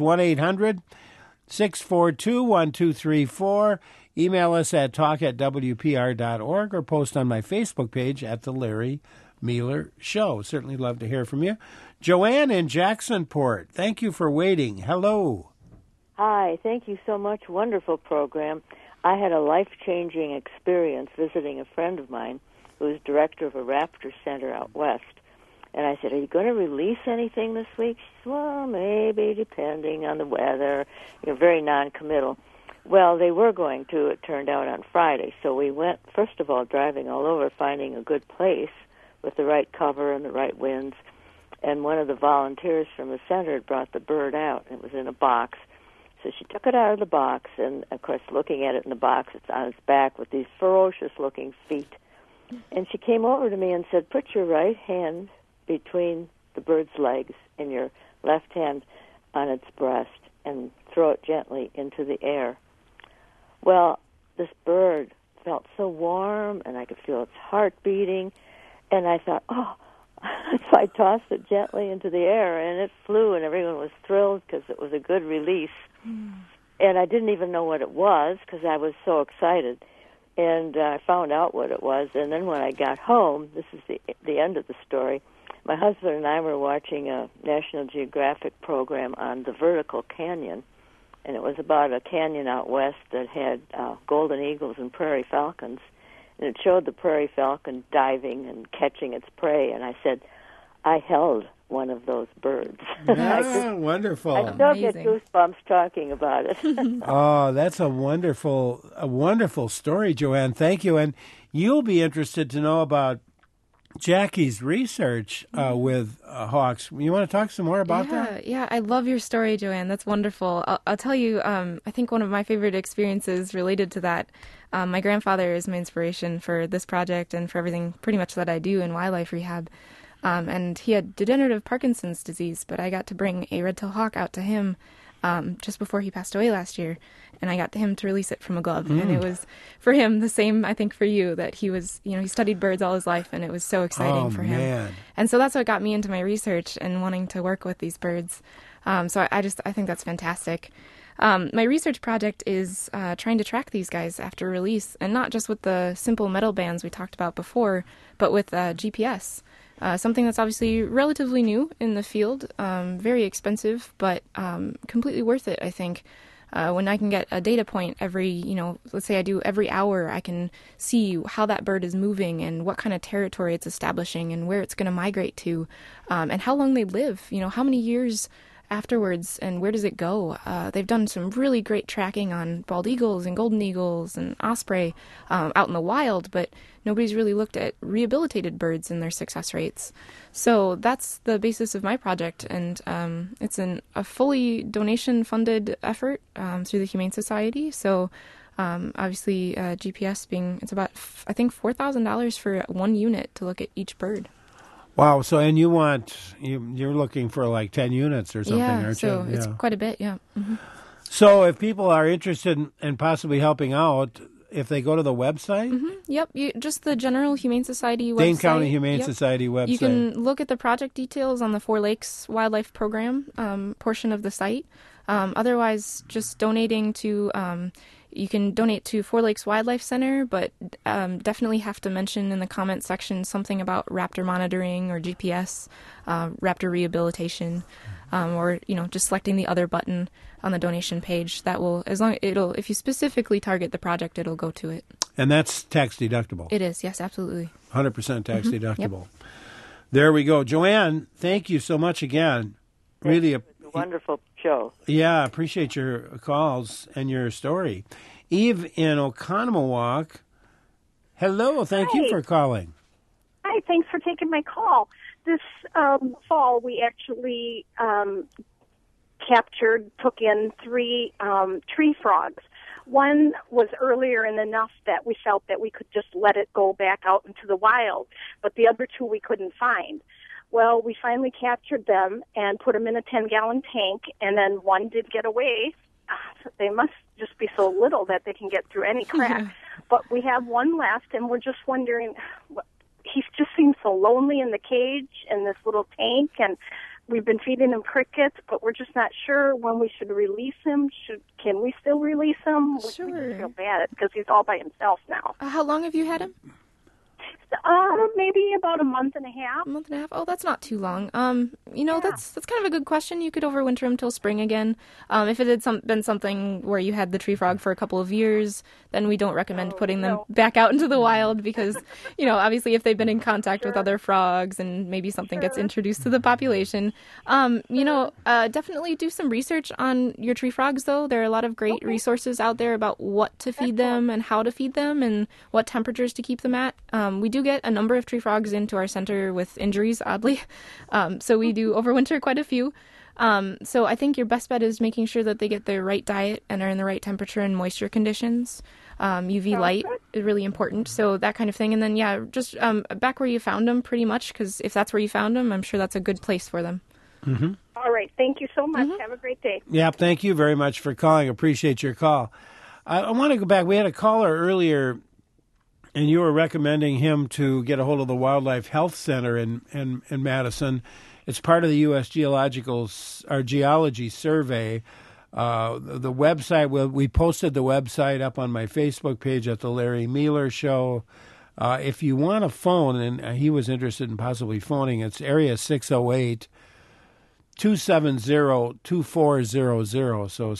S1: 1-800-642-1234. Email us at talk@wpr.org or post on my Facebook page at The Larry Mueller Show. Certainly love to hear from you. Joanne in Jacksonport, thank you for waiting. Hello.
S13: Hi, thank you so much. Wonderful program. I had a life-changing experience visiting a friend of mine who is director of a raptor center out west. And I said, are you going to release anything this week? She said, well, maybe, depending on the weather. Very non-committal. Well, they were going to, it turned out, on Friday. So we went, first of all, driving all over, finding a good place with the right cover and the right winds. And one of the volunteers from the center had brought the bird out. It was in a box. So she took it out of the box, and, of course, looking at it in the box, it's on its back with these ferocious-looking feet. And she came over to me and said, put your right hand between the bird's legs and your left hand on its breast and throw it gently into the air. Well, this bird felt so warm, and I could feel its heart beating, and I thought, oh. So I tossed it gently into the air, and it flew, and everyone was thrilled because it was a good release. And I didn't even know what it was because I was so excited. And I found out what it was, and then when I got home, this is the end of the story, my husband and I were watching a National Geographic program on the Vertical Canyon, and it was about a canyon out west that had golden eagles and prairie falcons. And it showed the prairie falcon diving and catching its prey. And I said, I held one of those birds.
S1: Wonderful.
S13: I still get goosebumps talking about it.
S1: Oh, that's a wonderful story, Joanne. Thank you. And you'll be interested to know about Jackie's research with hawks. You want to talk some more about that?
S2: Yeah, I love your story, Joanne. That's wonderful. I'll tell you, I think one of my favorite experiences related to that, my grandfather is my inspiration for this project and for everything pretty much that I do in wildlife rehab. And he had degenerative Parkinson's disease, but I got to bring a red-tailed hawk out to him just before he passed away last year, and I got him to release it from a glove. And it was, for him, the same, I think, for you, that he was, he studied birds all his life, and it was so exciting for him.
S1: Man.
S2: And so that's what got me into my research and wanting to work with these birds. So I think that's fantastic. My research project is trying to track these guys after release, and not just with the simple metal bands we talked about before, but with GPS. Something that's obviously relatively new in the field, very expensive, but completely worth it, I think. When I can get a data point every, let's say I do every hour, I can see how that bird is moving and what kind of territory it's establishing and where it's going to migrate to, and how long they live, how many years afterwards and where does it go. They've done some really great tracking on bald eagles and golden eagles and osprey out in the wild, but nobody's really looked at rehabilitated birds and their success rates. So that's the basis of my project, and it's a fully donation-funded effort through the Humane Society. So obviously GPS it's about, I think, $4,000 for one unit to look at each bird.
S1: Wow. So, and you're looking for like 10 units or something, aren't you?
S2: So it's quite a bit, yeah. Mm-hmm.
S1: So if people are interested in possibly helping out, if they go to the website?
S2: Mm-hmm. Yep, just the general Humane Society website.
S1: Dane County Humane Society website.
S2: You can look at the project details on the Four Lakes Wildlife Program portion of the site. Otherwise, just donating to... you can donate to Four Lakes Wildlife Center, but definitely have to mention in the comment section something about raptor monitoring or GPS, raptor rehabilitation, or just selecting the other button on the donation page. That will, if you specifically target the project, it'll go to it.
S1: And that's tax deductible.
S2: It is, yes, absolutely.
S1: 100% tax deductible.
S2: Yep.
S1: There we go, Joanne. Thank you so much again. Really a
S13: wonderful show.
S1: Yeah, appreciate your calls and your story. Eve in Oconomowoc. Hello, thank you for calling.
S14: Hi, thanks for taking my call. This fall, we actually took in 3 tree frogs. One was earlier in enough that we felt that we could just let it go back out into the wild, but the other 2 we couldn't find. Well, we finally captured them and put them in a 10-gallon tank, and then one did get away. They must just be so little that they can get through any crack. But we have one left, and we're just wondering, he just seems so lonely in the cage in this little tank, and we've been feeding him crickets, but we're just not sure when we should release him. Can we still release him?
S2: Sure.
S14: We just feel bad because he's all by himself now.
S2: How long have you had him?
S14: Maybe about a month and a half.
S2: A month and a half? Oh, that's not too long. That's kind of a good question. You could overwinter him till spring again. If it had been something where you had the tree frog for a couple of years, then we don't recommend putting them back out into the wild because, obviously if they've been in contact with other frogs and maybe something gets introduced to the population. Definitely do some research on your tree frogs, though. There are a lot of great resources out there about what to feed them and how to feed them and what temperatures to keep them at. We do get a number of tree frogs into our center with injuries, oddly. So we do overwinter quite a few. So I think your best bet is making sure that they get the right diet and are in the right temperature and moisture conditions. UV light is really important. So that kind of thing. And then, just back where you found them pretty much, because if that's where you found them, I'm sure that's a good place for them.
S1: Mm-hmm.
S14: All right. Thank you so much. Have a great day.
S1: Yeah, thank you very much for calling. Appreciate your call. I want to go back. We had a caller earlier, and you were recommending him to get a hold of the Wildlife Health Center in Madison. It's part of the U.S. Geology Survey. The website, we posted the website up on my Facebook page at the Larry Miller Show. If you want to phone, and he was interested in possibly phoning, it's area 608-270-2400. So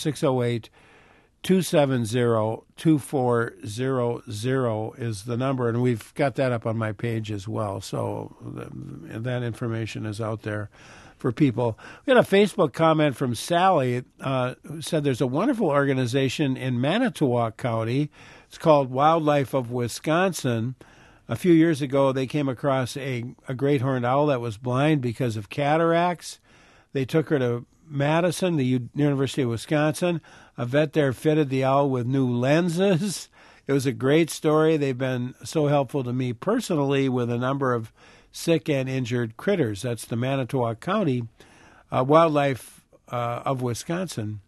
S1: 608-270-2400 is the number, and we've got that up on my page as well. So that information is out there for people. We had a Facebook comment from Sally who said there's a wonderful organization in Manitowoc County. It's called Wildlife of Wisconsin. A few years ago, they came across a great horned owl that was blind because of cataracts. They took her to Madison, the University of Wisconsin. A vet there fitted the owl with new lenses. It was a great story. They've been so helpful to me personally with a number of sick and injured critters. That's the Manitowoc County Wildlife of Wisconsin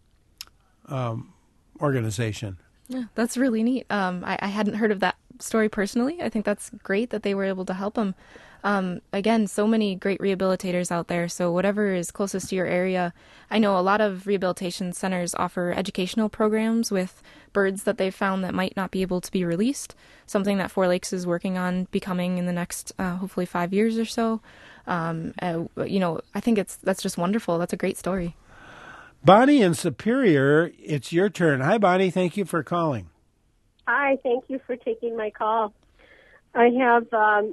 S1: organization.
S2: Yeah, that's really neat. I hadn't heard of that story personally. I think that's great that they were able to help him. Again, so many great rehabilitators out there, so whatever is closest to your area. I know a lot of rehabilitation centers offer educational programs with birds that they've found that might not be able to be released, something that Four Lakes is working on becoming in the next, hopefully 5 years or so. I think that's just wonderful. That's a great story.
S1: Bonnie in Superior, it's your turn. Hi, Bonnie. Thank you for calling.
S15: Hi, thank you for taking my call. I have I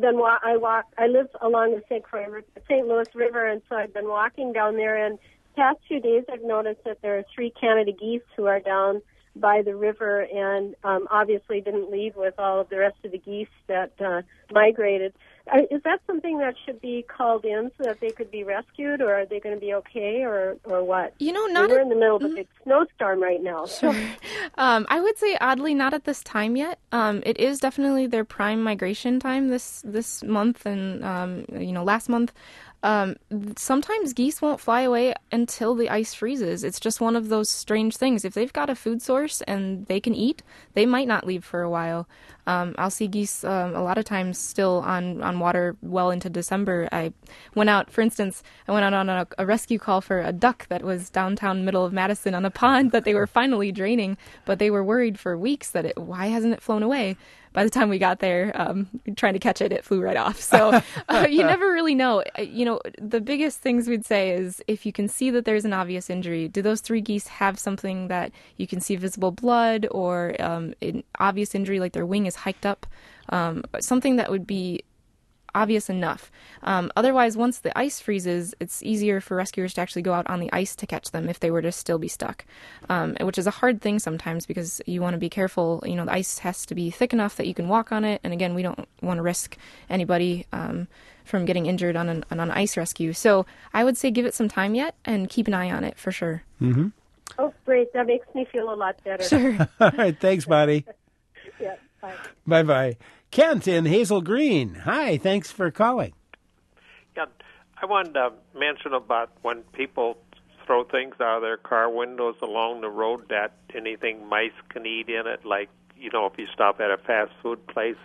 S15: live along the St. Louis River, and so I've been walking down there, and past 2 days I've noticed that there are 3 Canada geese who are down by the river and obviously didn't leave with all of the rest of the geese that migrated. Is that something that should be called in so that they could be rescued, or are they going to be okay, or what? We're in the middle of a big snowstorm right now.
S2: Sure. I would say, oddly, not at this time yet. It is definitely their prime migration time this month and last month. Sometimes geese won't fly away until the ice freezes. It's just one of those strange things. If they've got a food source and they can eat, they might not leave for a while. I'll see geese a lot of times still on water well into December. I went out on a rescue call for a duck that was downtown middle of Madison on a pond that they were finally draining, but they were worried for weeks that why hasn't it flown away? By the time we got there, trying to catch it, it flew right off. So you never really know. The biggest things we'd say is if you can see that there's an obvious injury, do those 3 geese have something that you can see visible blood or an obvious injury like their wing is hiked up, something that would be obvious enough. Otherwise, once the ice freezes, it's easier for rescuers to actually go out on the ice to catch them if they were to still be stuck, which is a hard thing sometimes because you want to be careful. The ice has to be thick enough that you can walk on it. And again, we don't want to risk anybody from getting injured on an ice rescue. So I would say give it some time yet and keep an eye on it for sure.
S1: Mm-hmm.
S15: Oh, great. That makes me feel a lot better.
S2: Sure.
S1: All right. Thanks, Bonnie.
S15: Yeah. Bye.
S1: Bye-bye. Kent in Hazel Green. Hi. Thanks for calling.
S16: Yeah, I wanted to mention about when people throw things out of their car windows along the road that anything mice can eat in it, like, if you stop at a fast food place.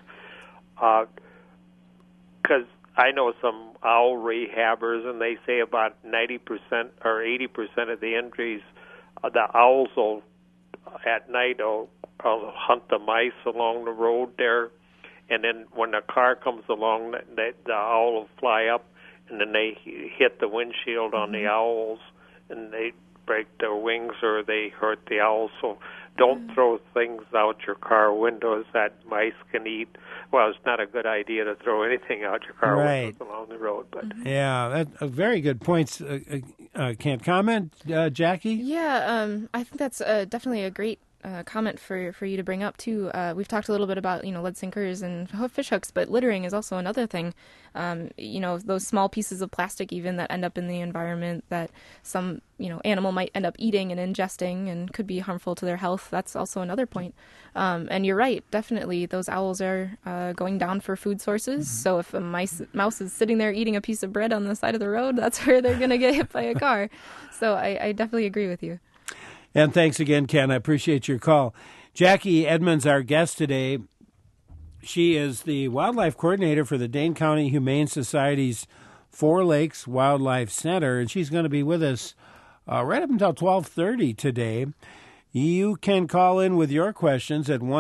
S16: Because I know some owl rehabbers, and they say about 90% or 80% of the injuries, the owls will, at night, will hunt the mice along the road there. And then when the car comes along, the owl will fly up, and then they hit the windshield on the owls, and they break their wings or they hurt the owls. So don't throw things out your car windows that mice can eat. Well, it's not a good idea to throw anything out your car windows along the road. But
S1: Yeah, that's a very good points. Can't comment, Jackie?
S2: Yeah, I think that's definitely a great comment for you to bring up too. We've talked a little bit about lead sinkers and fish hooks, but littering is also another thing. Those small pieces of plastic even that end up in the environment that some animal might end up eating and ingesting and could be harmful to their health. That's also another point. And you're right, definitely those owls are going down for food sources. Mm-hmm. So if a mouse is sitting there eating a piece of bread on the side of the road, that's where they're going to get hit by a car. So I definitely agree with you.
S1: And thanks again, Ken. I appreciate your call. Jackie Edmonds, our guest today. She is the wildlife coordinator for the Dane County Humane Society's Four Lakes Wildlife Center, and she's going to be with us right up until 12:30 today. You can call in with your questions at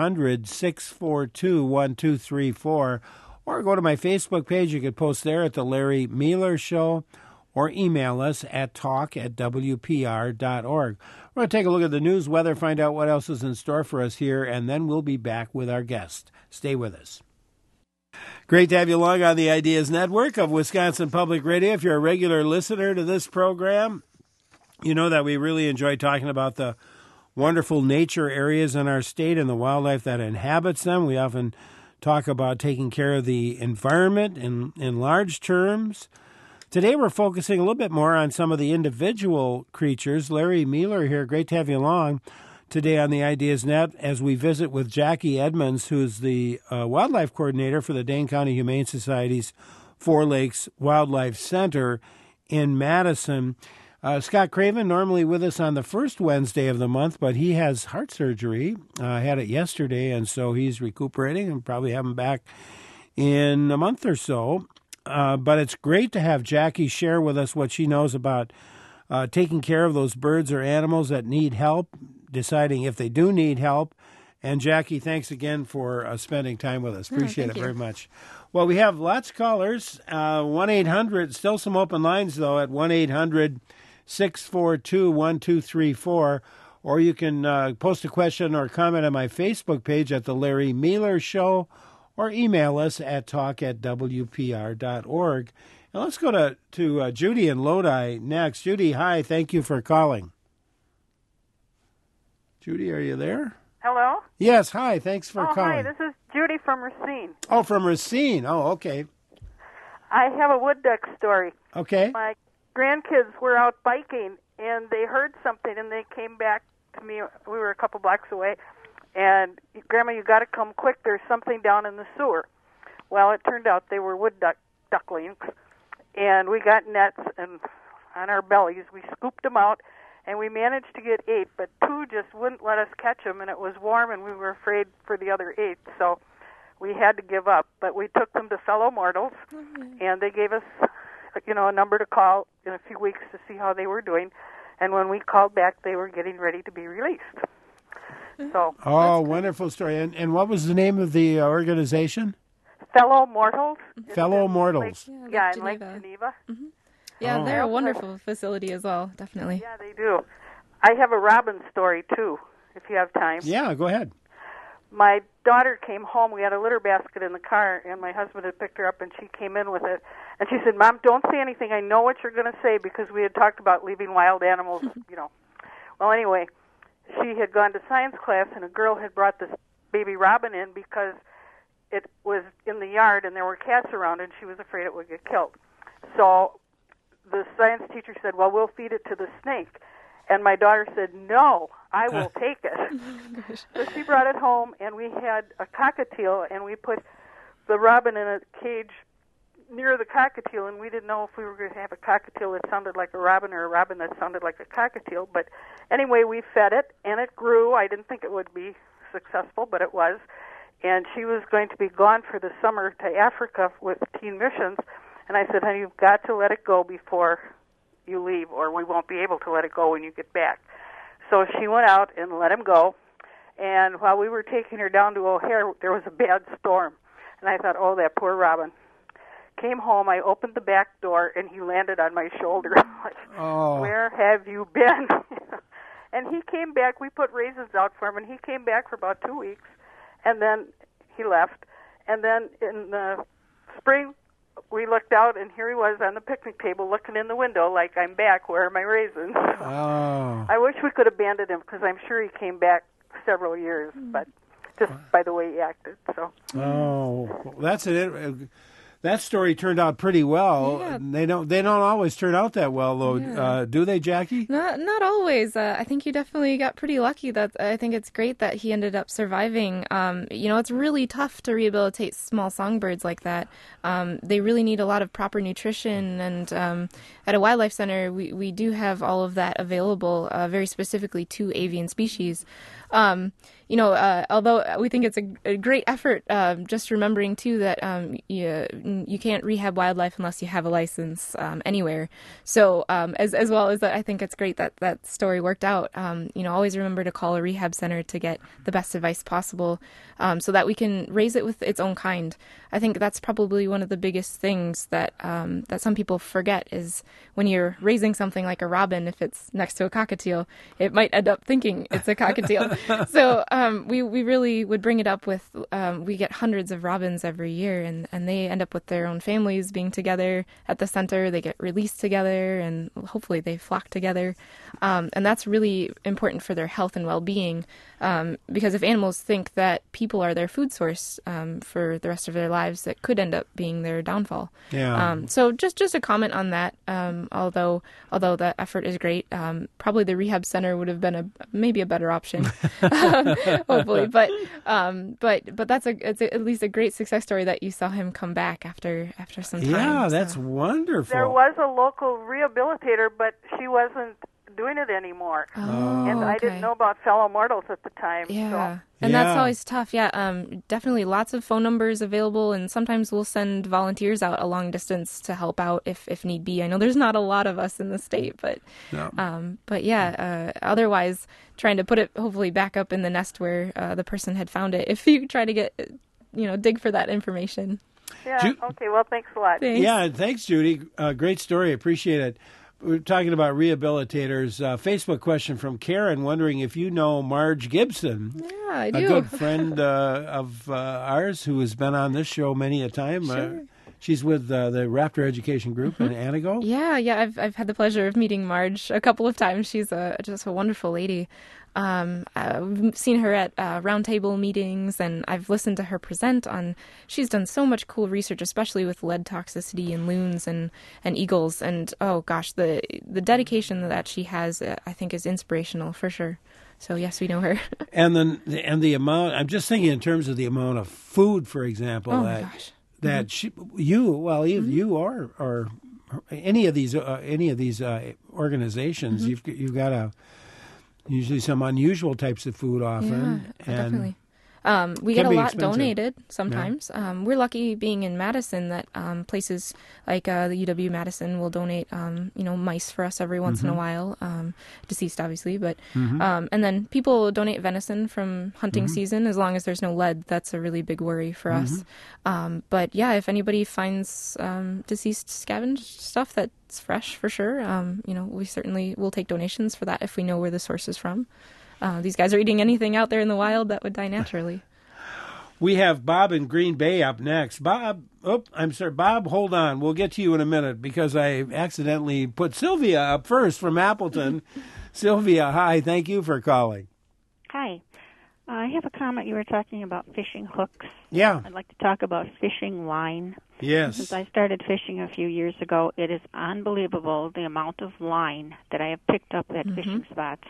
S1: 1-800-642-1234, or go to my Facebook page. You can post there at The Larry Miller Show, or email us at talk@wpr.org. We're going to take a look at the news, weather, find out what else is in store for us here, and then we'll be back with our guest. Stay with us. Great to have you along on the Ideas Network of Wisconsin Public Radio. If you're a regular listener to this program, you know that we really enjoy talking about the wonderful nature areas in our state and the wildlife that inhabits them. We often talk about taking care of the environment in large terms. Today we're focusing a little bit more on some of the individual creatures. Larry Miller here, great to have you along today on the Ideas Net as we visit with Jackie Edmonds, who's the wildlife coordinator for the Dane County Humane Society's Four Lakes Wildlife Center in Madison. Scott Craven, normally with us on the first Wednesday of the month, but he has heart surgery, had it yesterday, and so he's recuperating and probably have him back in a month or so. But it's great to have Jackie share with us what she knows about taking care of those birds or animals that need help, deciding if they do need help. And Jackie, thanks again for spending time with us. Appreciate it very much. Well, we have lots of callers. 1-800, still some open lines, though, at 1-800-642-1234. Or you can post a question or comment on my Facebook page at The Larry Miller Show, or email us at talk@wpr.org. And let's go to Judy in Lodi next. Judy, hi. Thank you for calling. Judy, are you there?
S17: Hello?
S1: Yes, hi. Thanks for calling.
S17: Hi, this is Judy from Racine.
S1: Oh, from Racine. Oh, okay.
S17: I have a wood duck story.
S1: Okay.
S17: My grandkids were out biking, and they heard something, and they came back to me. We were a couple blocks away. And, Grandma, you got to come quick. There's something down in the sewer. Well, it turned out they were wood ducklings. And we got nets and on our bellies. We scooped them out, and we managed to get 8. But 2 just wouldn't let us catch them, and it was warm, and we were afraid for the other 8. So we had to give up. But we took them to Fellow Mortals, and they gave us, a number to call in a few weeks to see how they were doing. And when we called back, they were getting ready to be released. So,
S1: wonderful story. And what was the name of the organization?
S17: Fellow Mortals.
S1: Fellow Mortals.
S17: In Lake Geneva.
S2: Mm-hmm. Yeah, they're a wonderful facility as well, definitely.
S17: Yeah, they do. I have a robin story, too, if you have time.
S1: Yeah, go ahead.
S17: My daughter came home. We had a litter basket in the car, and my husband had picked her up, and she came in with it. And she said, Mom, don't say anything. I know what you're going to say, because we had talked about leaving wild animals, Well, anyway, she had gone to science class, and a girl had brought this baby robin in because it was in the yard and there were cats around, and she was afraid it would get killed. So the science teacher said, well, we'll feed it to the snake. And my daughter said, no, I will take it. So she brought it home, and we had a cockatiel, and we put the robin in a cage near the cockatiel, and we didn't know if we were going to have a cockatiel that sounded like a robin or a robin that sounded like a cockatiel. But anyway, we fed it, and it grew. I didn't think it would be successful, but it was. And she was going to be gone for the summer to Africa with Teen Missions. And I said, honey, you've got to let it go before you leave, or we won't be able to let it go when you get back. So she went out and let him go. And while we were taking her down to O'Hare, there was a bad storm. And I thought, oh, that poor robin. Came home, I opened the back door, and he landed on my shoulder. I'm like, where have you been? And he came back. We put raisins out for him, and he came back for about 2 weeks. And then he left. And then in the spring, we looked out, and here he was on the picnic table looking in the window like, I'm back. Where are my raisins?
S1: Oh.
S17: I wish we could have abandoned him because I'm sure he came back several years, but just by the way he acted. So.
S1: Oh, well, that's it. That story turned out pretty well.
S2: Yeah.
S1: They don't always turn out that well, though, do they, Jackie?
S2: Not always. I think you definitely got pretty lucky. I think it's great that he ended up surviving. It's really tough to rehabilitate small songbirds like that. They really need a lot of proper nutrition, and at a wildlife center, we do have all of that available, very specifically to avian species. Although we think it's a great effort, just remembering too that you can't rehab wildlife unless you have a license anywhere. So as well as that, I think it's great that story worked out. Always remember to call a rehab center to get the best advice possible, so that we can raise it with its own kind. I think that's probably one of the biggest things that some people forget is when you're raising something like a robin, if it's next to a cockatiel, it might end up thinking it's a cockatiel. So we really would bring it up with, we get hundreds of robins every year, and they end up with their own families being together at the center. They get released together, and hopefully they flock together. And that's really important for their health and well-being, because if animals think that people are their food source for the rest of their lives, that could end up being their downfall.
S1: Yeah.
S2: So just a comment on that. Although that effort is great, probably the rehab center would have been maybe a better option, hopefully. But that's it's at least a great success story that you saw him come back after some time.
S1: Yeah, that's wonderful.
S17: There was a local rehabilitator, but she wasn't doing it anymore. And I didn't know about Fellow Mortals at the time.
S2: Yeah.
S17: So.
S2: And that's always tough. Yeah, definitely lots of phone numbers available, and sometimes we'll send volunteers out a long distance to help out if need be. I know there's not a lot of us in the state, but otherwise trying to put it hopefully back up in the nest where the person had found it. If you try to get, dig for that information.
S17: Yeah. Okay. Well, thanks a lot.
S2: Thanks.
S1: Yeah. Thanks, Judy. Great story. Appreciate it. We're talking about rehabilitators. Facebook question from Karen, wondering if you know Marge Gibson.
S2: Yeah, I do.
S1: A good friend of ours who has been on this show many a time.
S2: Sure.
S1: She's with the Raptor Education Group in Anago.
S2: Yeah. I've had the pleasure of meeting Marge a couple of times. She's just a wonderful lady. I've seen her at roundtable meetings, and I've listened to her present on. She's done so much cool research, especially with lead toxicity in loons and eagles. And oh gosh, the dedication that she has, I think, is inspirational for sure. So yes, we know her. and
S1: the amount. I'm just thinking in terms of the amount of food, for example, that you or any of these organizations, you've got usually some unusual types of food often.
S2: Yeah, definitely. We get a lot donated sometimes. Yeah. We're lucky being in Madison that places like the UW-Madison will donate, mice for us every once in a while, deceased obviously, but and then people donate venison from hunting season as long as there's no lead. That's a really big worry for us. But yeah, if anybody finds deceased scavenged stuff that's fresh, for sure, we certainly will take donations for that if we know where the source is from. These guys are eating anything out there in the wild that would die naturally.
S1: We have Bob in Green Bay up next. Bob, Bob, hold on. We'll get to you in a minute because I accidentally put Sylvia up first from Appleton. Sylvia, hi. Thank you for calling.
S18: Hi. I have a comment. You were talking about fishing hooks.
S1: Yeah.
S18: I'd like to talk about fishing line.
S1: Yes.
S18: Since I started fishing a few years ago, it is unbelievable the amount of line that I have picked up at fishing spots.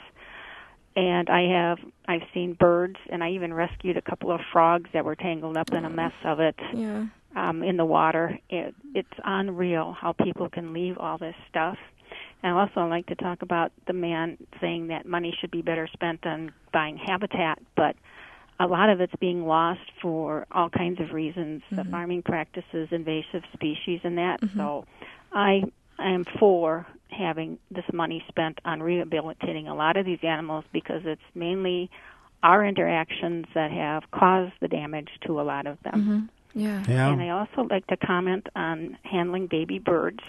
S18: And I've seen birds, and I even rescued a couple of frogs that were tangled up in a mess of it.
S2: Yeah.
S18: in the water. It's unreal how people can leave all this stuff. And I also like to talk about the man saying that money should be better spent on buying habitat, but a lot of it's being lost for all kinds of reasons, the farming practices, invasive species, and that. So I am for having this money spent on rehabilitating a lot of these animals because it's mainly our interactions that have caused the damage to a lot of them.
S2: Yeah.
S18: And I also like to comment on handling baby birds.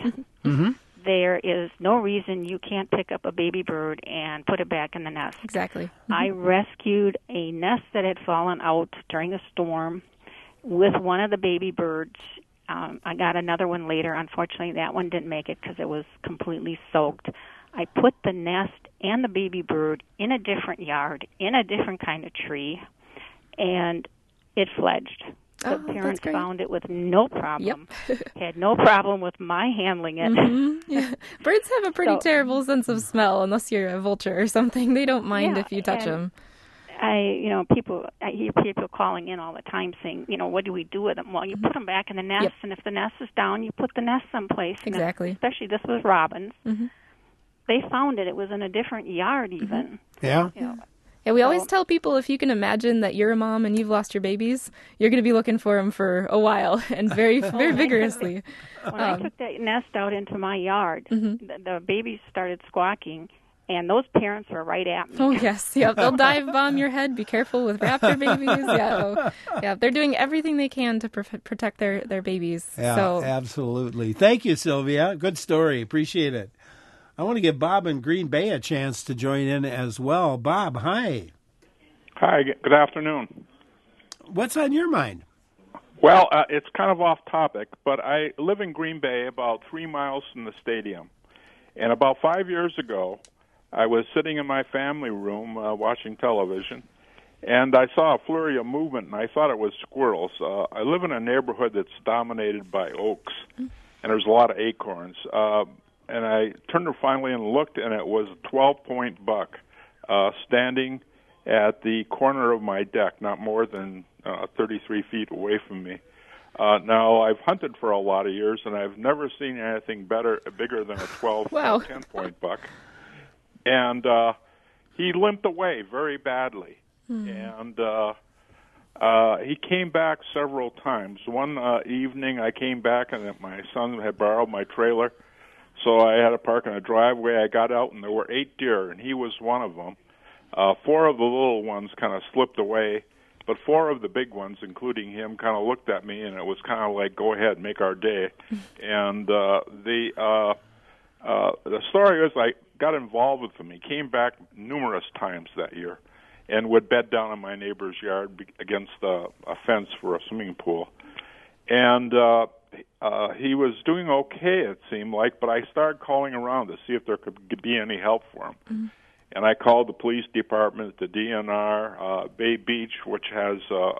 S18: There is no reason you can't pick up a baby bird and put it back in the nest.
S2: Exactly.
S18: I rescued a nest that had fallen out during a storm with one of the baby birds. I got another one later. Unfortunately, that one didn't make it because it was completely soaked. I put the nest and the baby bird in a different yard, in a different kind of tree, and it fledged. The parents found it with no problem. Had no problem with my handling it.
S2: Yeah. Birds have a pretty terrible sense of smell unless you're a vulture or something. They don't mind if you touch them.
S18: I hear people calling in all the time saying, what do we do with them? Well, you put them back in the nest, and if the nest is down, you put the nest someplace.
S2: Exactly.
S18: Especially this was robins. They found it. It was in a different yard even.
S1: Yeah.
S2: Yeah, we always tell people if you can imagine that you're a mom and you've lost your babies, you're going to be looking for them for a while and very vigorously.
S18: When I took that nest out into my yard, the babies started squawking, and those parents were right at me.
S2: Oh, yes. Yeah, they'll dive bomb your head. Be careful with raptor babies. Yeah, they're doing everything they can to protect their babies.
S1: Yeah,
S2: so.
S1: Absolutely. Thank you, Sylvia. Good story. Appreciate it. I want to give Bob in Green Bay a chance to join in as well. Bob, hi.
S19: Hi, good afternoon.
S1: What's on your mind?
S19: Well, it's kind of off topic, but I live in Green Bay, about 3 miles from the stadium. And about 5 years ago, I was sitting in my family room watching television, and I saw a flurry of movement, and I thought it was squirrels. I live in a neighborhood that's dominated by oaks, and there's a lot of acorns. And I turned finally and looked, and it was a 12-point buck standing at the corner of my deck, not more than 33 feet away from me. Now, I've hunted for a lot of years, and I've never seen anything bigger than a 12 or 10-point buck. And he limped away very badly. And he came back several times. One evening I came back, and my son had borrowed my trailer, so I had to park in a driveway. I got out, and there were 8 deer, and he was one of them. 4 of the little ones kind of slipped away, but 4 of the big ones, including him, kind of looked at me, and it was kind of like, go ahead, make our day. And the story is I got involved with him. He came back numerous times that year and would bed down in my neighbor's yard against a fence for a swimming pool. And he was doing okay, it seemed like, but I started calling around to see if there could be any help for him. And I called the police department, the DNR, Bay Beach, which has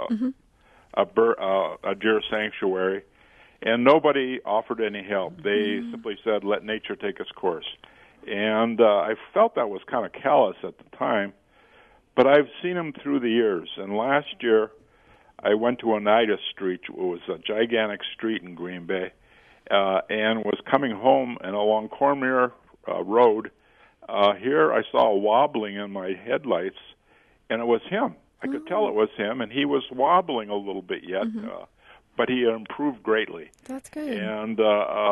S19: a deer sanctuary, and nobody offered any help. They simply said, let nature take its course. And I felt that was kind of callous at the time, but I've seen him through the years. And last year, I went to Oneida Street. It was a gigantic street in Green Bay, and was coming home, and along Cormier Road, here I saw a wobbling in my headlights, and it was him. I could tell it was him, and he was wobbling a little bit yet, but he had improved greatly.
S2: That's good.
S19: And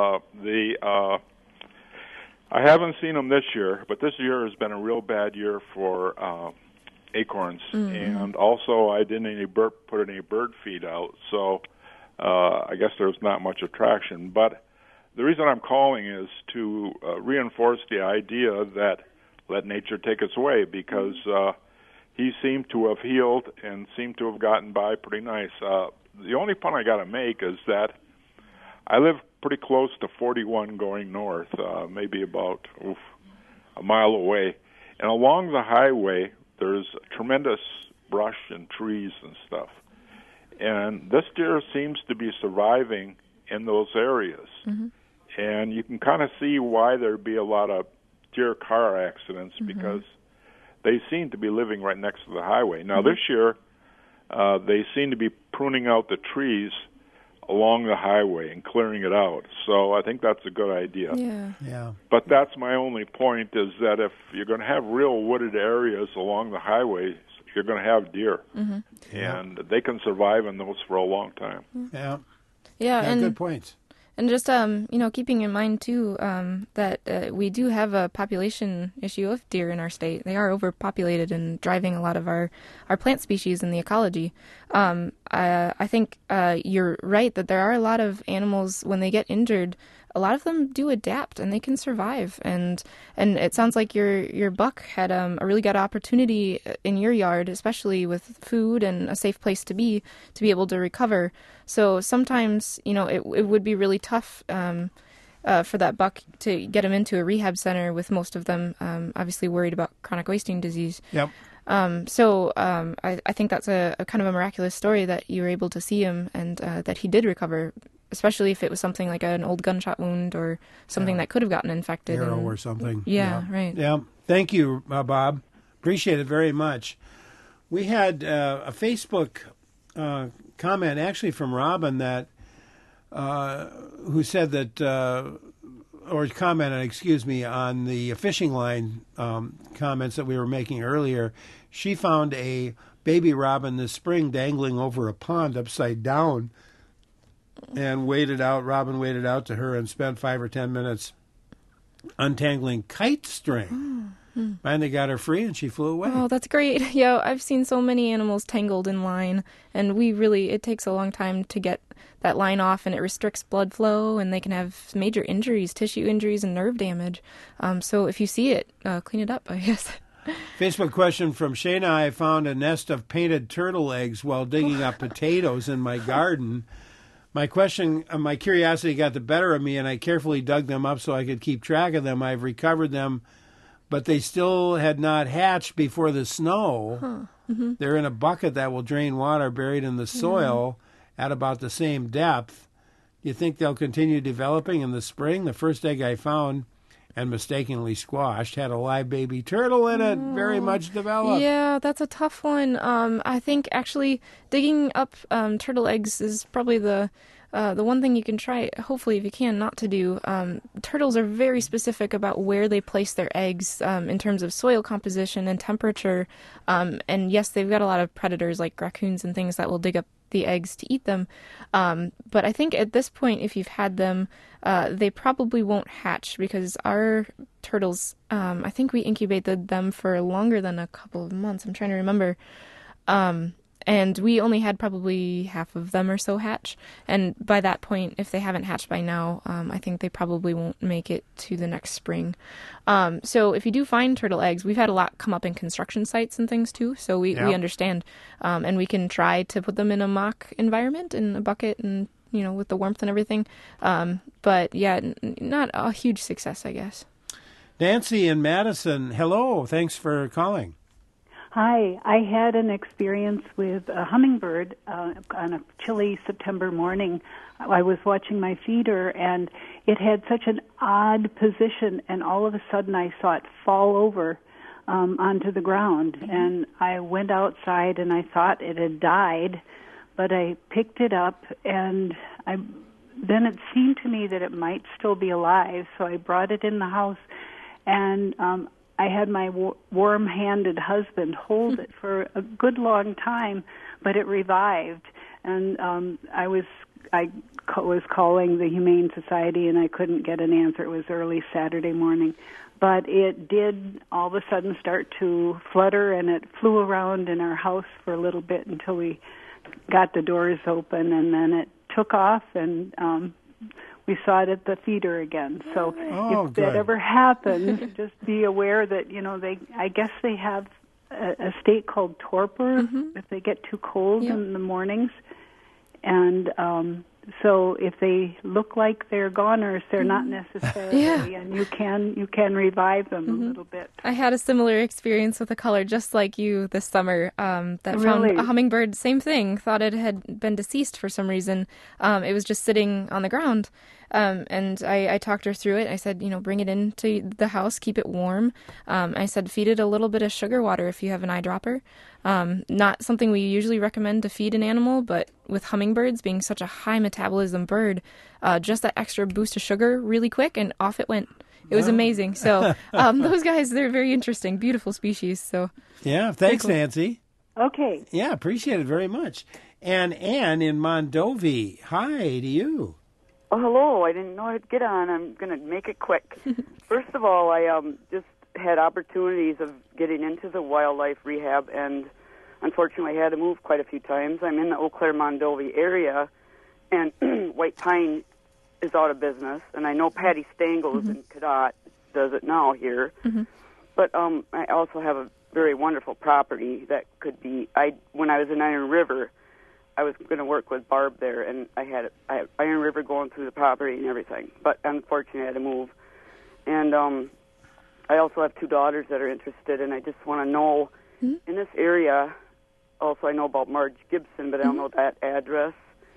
S19: I haven't seen him this year, but this year has been a real bad year for acorns, and also I didn't put any bird feed out, so I guess there's not much attraction. But the reason I'm calling is to reinforce the idea that let nature take its way, because he seemed to have healed and seemed to have gotten by pretty nice. The only point I got to make is that I live pretty close to 41 going north, maybe about a mile away, and along the highway there's tremendous brush and trees and stuff. And this deer seems to be surviving in those areas. And you can kind of see why there'd be a lot of deer car accidents, because they seem to be living right next to the highway. Now, this year, they seem to be pruning out the trees along the highway and clearing it out. So I think that's a good idea.
S1: Yeah.
S19: But that's my only point, is that if you're going to have real wooded areas along the highways, you're going to have deer. And they can survive in those for a long time.
S2: Yeah, and
S1: good points.
S2: And just, keeping in mind, too, that we do have a population issue of deer in our state. They are overpopulated and driving a lot of our plant species in the ecology. I think you're right that there are a lot of animals, when they get injured, a lot of them do adapt and they can survive. And it sounds like your buck had a really good opportunity in your yard, especially with food and a safe place to be able to recover. So sometimes, it would be really tough for that buck to get him into a rehab center, with most of them obviously worried about chronic wasting disease.
S1: Yep.
S2: So I think that's a kind of a miraculous story that you were able to see him and that he did recover, especially if it was something like an old gunshot wound or something that could have gotten infected.
S1: Arrow or something.
S2: Yeah, right.
S1: Yeah. Thank you, Bob. Appreciate it very much. We had a Facebook comment actually from Robin that who said that or commented, on the fishing line comments that we were making earlier. She found a baby robin this spring dangling over a pond upside down, and Robin waded out to her and spent 5 or 10 minutes untangling kite string. Finally got her free, and she flew away.
S2: Oh, that's great. Yeah, I've seen so many animals tangled in line, and it takes a long time to get that line off, and it restricts blood flow, and they can have major injuries, tissue injuries, and nerve damage. So if you see it, clean it up, I guess.
S1: Facebook question from Shayna. I found a nest of painted turtle eggs while digging up potatoes in my garden. My curiosity got the better of me, and I carefully dug them up so I could keep track of them. I've recovered them, but they still had not hatched before the snow. They're in a bucket that will drain water buried in the soil at about the same depth. Do you think they'll continue developing in the spring? The first egg I found and mistakenly squashed had a live baby turtle in it, very much developed.
S2: Yeah, that's a tough one. I think actually digging up turtle eggs is probably the one thing you can try, hopefully if you can, not to do. Turtles are very specific about where they place their eggs in terms of soil composition and temperature. And yes, they've got a lot of predators like raccoons and things that will dig up the eggs to eat them. But I think at this point, if you've had them, they probably won't hatch, because our turtles, I think we incubated them for longer than a couple of months. I'm trying to remember. And we only had probably half of them or so hatch. And by that point, if they haven't hatched by now, I think they probably won't make it to the next spring. So if you do find turtle eggs, we've had a lot come up in construction sites and things too. So we understand. And we can try to put them in a mock environment, in a bucket, and, with the warmth and everything. But yeah, not a huge success, I guess.
S1: Nancy in Madison, hello. Thanks for calling.
S20: Hi, I had an experience with a hummingbird on a chilly September morning. I was watching my feeder, and it had such an odd position, and all of a sudden I saw it fall over onto the ground. And I went outside, and I thought it had died, but I picked it up, and then it seemed to me that it might still be alive, so I brought it in the house, and I had my warm-handed husband hold it for a good long time, but it revived. And I was calling the Humane Society, and I couldn't get an answer. It was early Saturday morning. But it did all of a sudden start to flutter, and it flew around in our house for a little bit until we got the doors open, and then it took off, and we saw it at the feeder again. So if that ever happens, just be aware that, I guess they have a state called torpor if they get too cold in the mornings. And so if they look like they're goners, they're not necessarily, and you can revive them a little bit.
S2: I had a similar experience with a color just like you this summer that
S20: Really?
S2: found a hummingbird, same thing, thought it had been deceased for some reason. It was just sitting on the ground. And I talked her through it. I said, bring it into the house, keep it warm. I said, feed it a little bit of sugar water if you have an eyedropper. Not something we usually recommend to feed an animal, but with hummingbirds being such a high metabolism bird, just that extra boost of sugar really quick, and off it went. It was amazing. So those guys, they're very interesting, beautiful species. So
S1: yeah, thanks,
S2: cool.
S1: Nancy.
S20: Okay.
S1: Yeah, appreciate it very much. And Ann in Mondovi, hi to you.
S21: Oh, hello. I didn't know I'd get on. I'm going to make it quick. First of all, I just had opportunities of getting into the wildlife rehab, and unfortunately I had to move quite a few times. I'm in the Eau Claire Mondovi area, and White Pine is out of business, and I know Patty Stangles in Cadott does it now here. But I also have a very wonderful property that could be. When I was in Iron River, I was going to work with Barb there, and I had Iron River going through the property and everything. But unfortunately, I had to move. And I also have 2 daughters that are interested, and I just want to know in this area. Also, I know about Marge Gibson, but I don't know that address.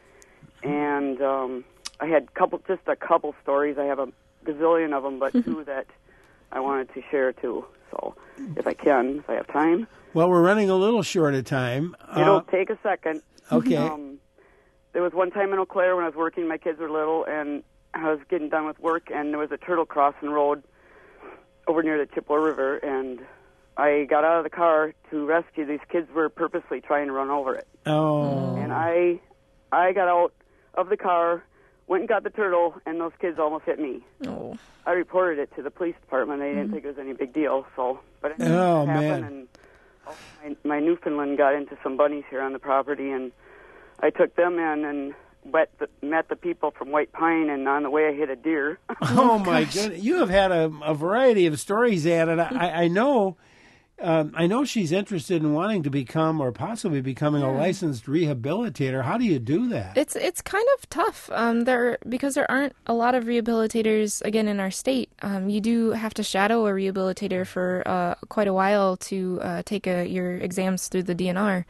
S21: And I had just a couple stories. I have a gazillion of them, but 2 that I wanted to share too. So, if I have time.
S1: Well, we're running a little short of time.
S21: It'll take a second.
S1: Okay.
S21: There was one time in Eau Claire when I was working, my kids were little, and I was getting done with work, and there was a turtle crossing road over near the Chippewa River, and I got out of the car to rescue. These kids were purposely trying to run over it.
S1: Oh.
S21: And I got out of the car, went and got the turtle, and those kids almost hit me.
S2: Oh.
S21: I reported it to the police department. They didn't think it was any big deal. So, but it
S1: Oh,
S21: happened,
S1: man.
S21: and my Newfoundland got into some bunnies here on the property, and I took them in and met the people from White Pine, and on the way I hit a deer.
S1: Oh, my goodness. You have had a variety of stories, Ann, and I know she's interested in wanting to become or possibly becoming a licensed rehabilitator. How do you do that?
S2: It's kind of tough. Because there aren't a lot of rehabilitators again in our state. You do have to shadow a rehabilitator for quite a while to take your exams through the DNR.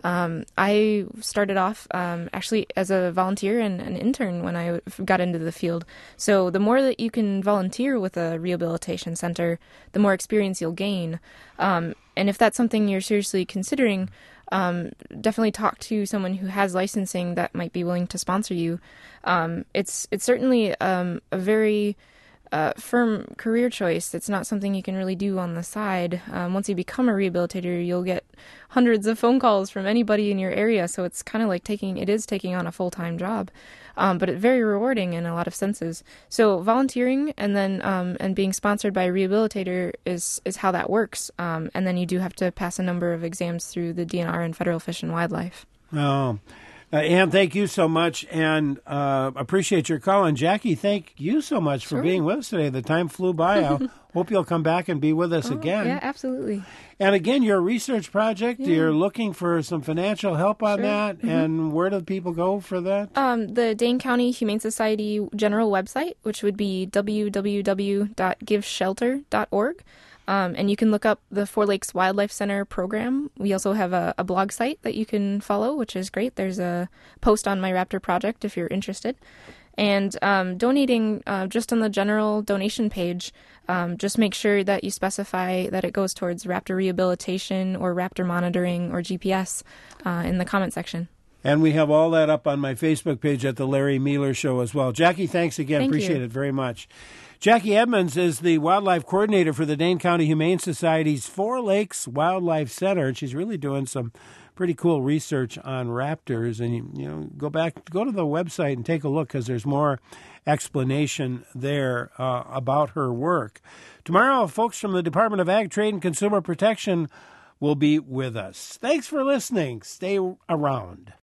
S2: I started off actually as a volunteer and an intern when I got into the field. So the more that you can volunteer with a rehabilitation center, the more experience you'll gain. And if that's something you're seriously considering, definitely talk to someone who has licensing that might be willing to sponsor you. It's certainly a very firm career choice. It's not something you can really do on the side. Once you become a rehabilitator, you'll get hundreds of phone calls from anybody in your area. So it's kind of like taking on a full-time job, but it's very rewarding in a lot of senses. So volunteering and then and being sponsored by a rehabilitator is how that works. And then you do have to pass a number of exams through the DNR and Federal Fish and Wildlife.
S1: Oh. Ann, thank you so much, and appreciate your call. And Jackie, thank you so much for being with us today. The time flew by. I hope you'll come back and be with us again.
S2: Yeah, absolutely.
S1: And again, your research project, you're looking for some financial help on that, and where do people go for that?
S2: The Dane County Humane Society general website, which would be www.giveshelter.org. And you can look up the Four Lakes Wildlife Center program. We also have a blog site that you can follow, which is great. There's a post on my Raptor project if you're interested. And donating just on the general donation page, just make sure that you specify that it goes towards raptor rehabilitation or raptor monitoring or GPS in the comment section.
S1: And we have all that up on my Facebook page at The Larry Mealer Show as well. Jackie, thanks again. Appreciate it very much. Jackie Edmonds is the wildlife coordinator for the Dane County Humane Society's Four Lakes Wildlife Center, and she's really doing some pretty cool research on raptors. And go to the website and take a look, because there's more explanation there about her work. Tomorrow, folks from the Department of Ag, Trade, and Consumer Protection will be with us. Thanks for listening. Stay around.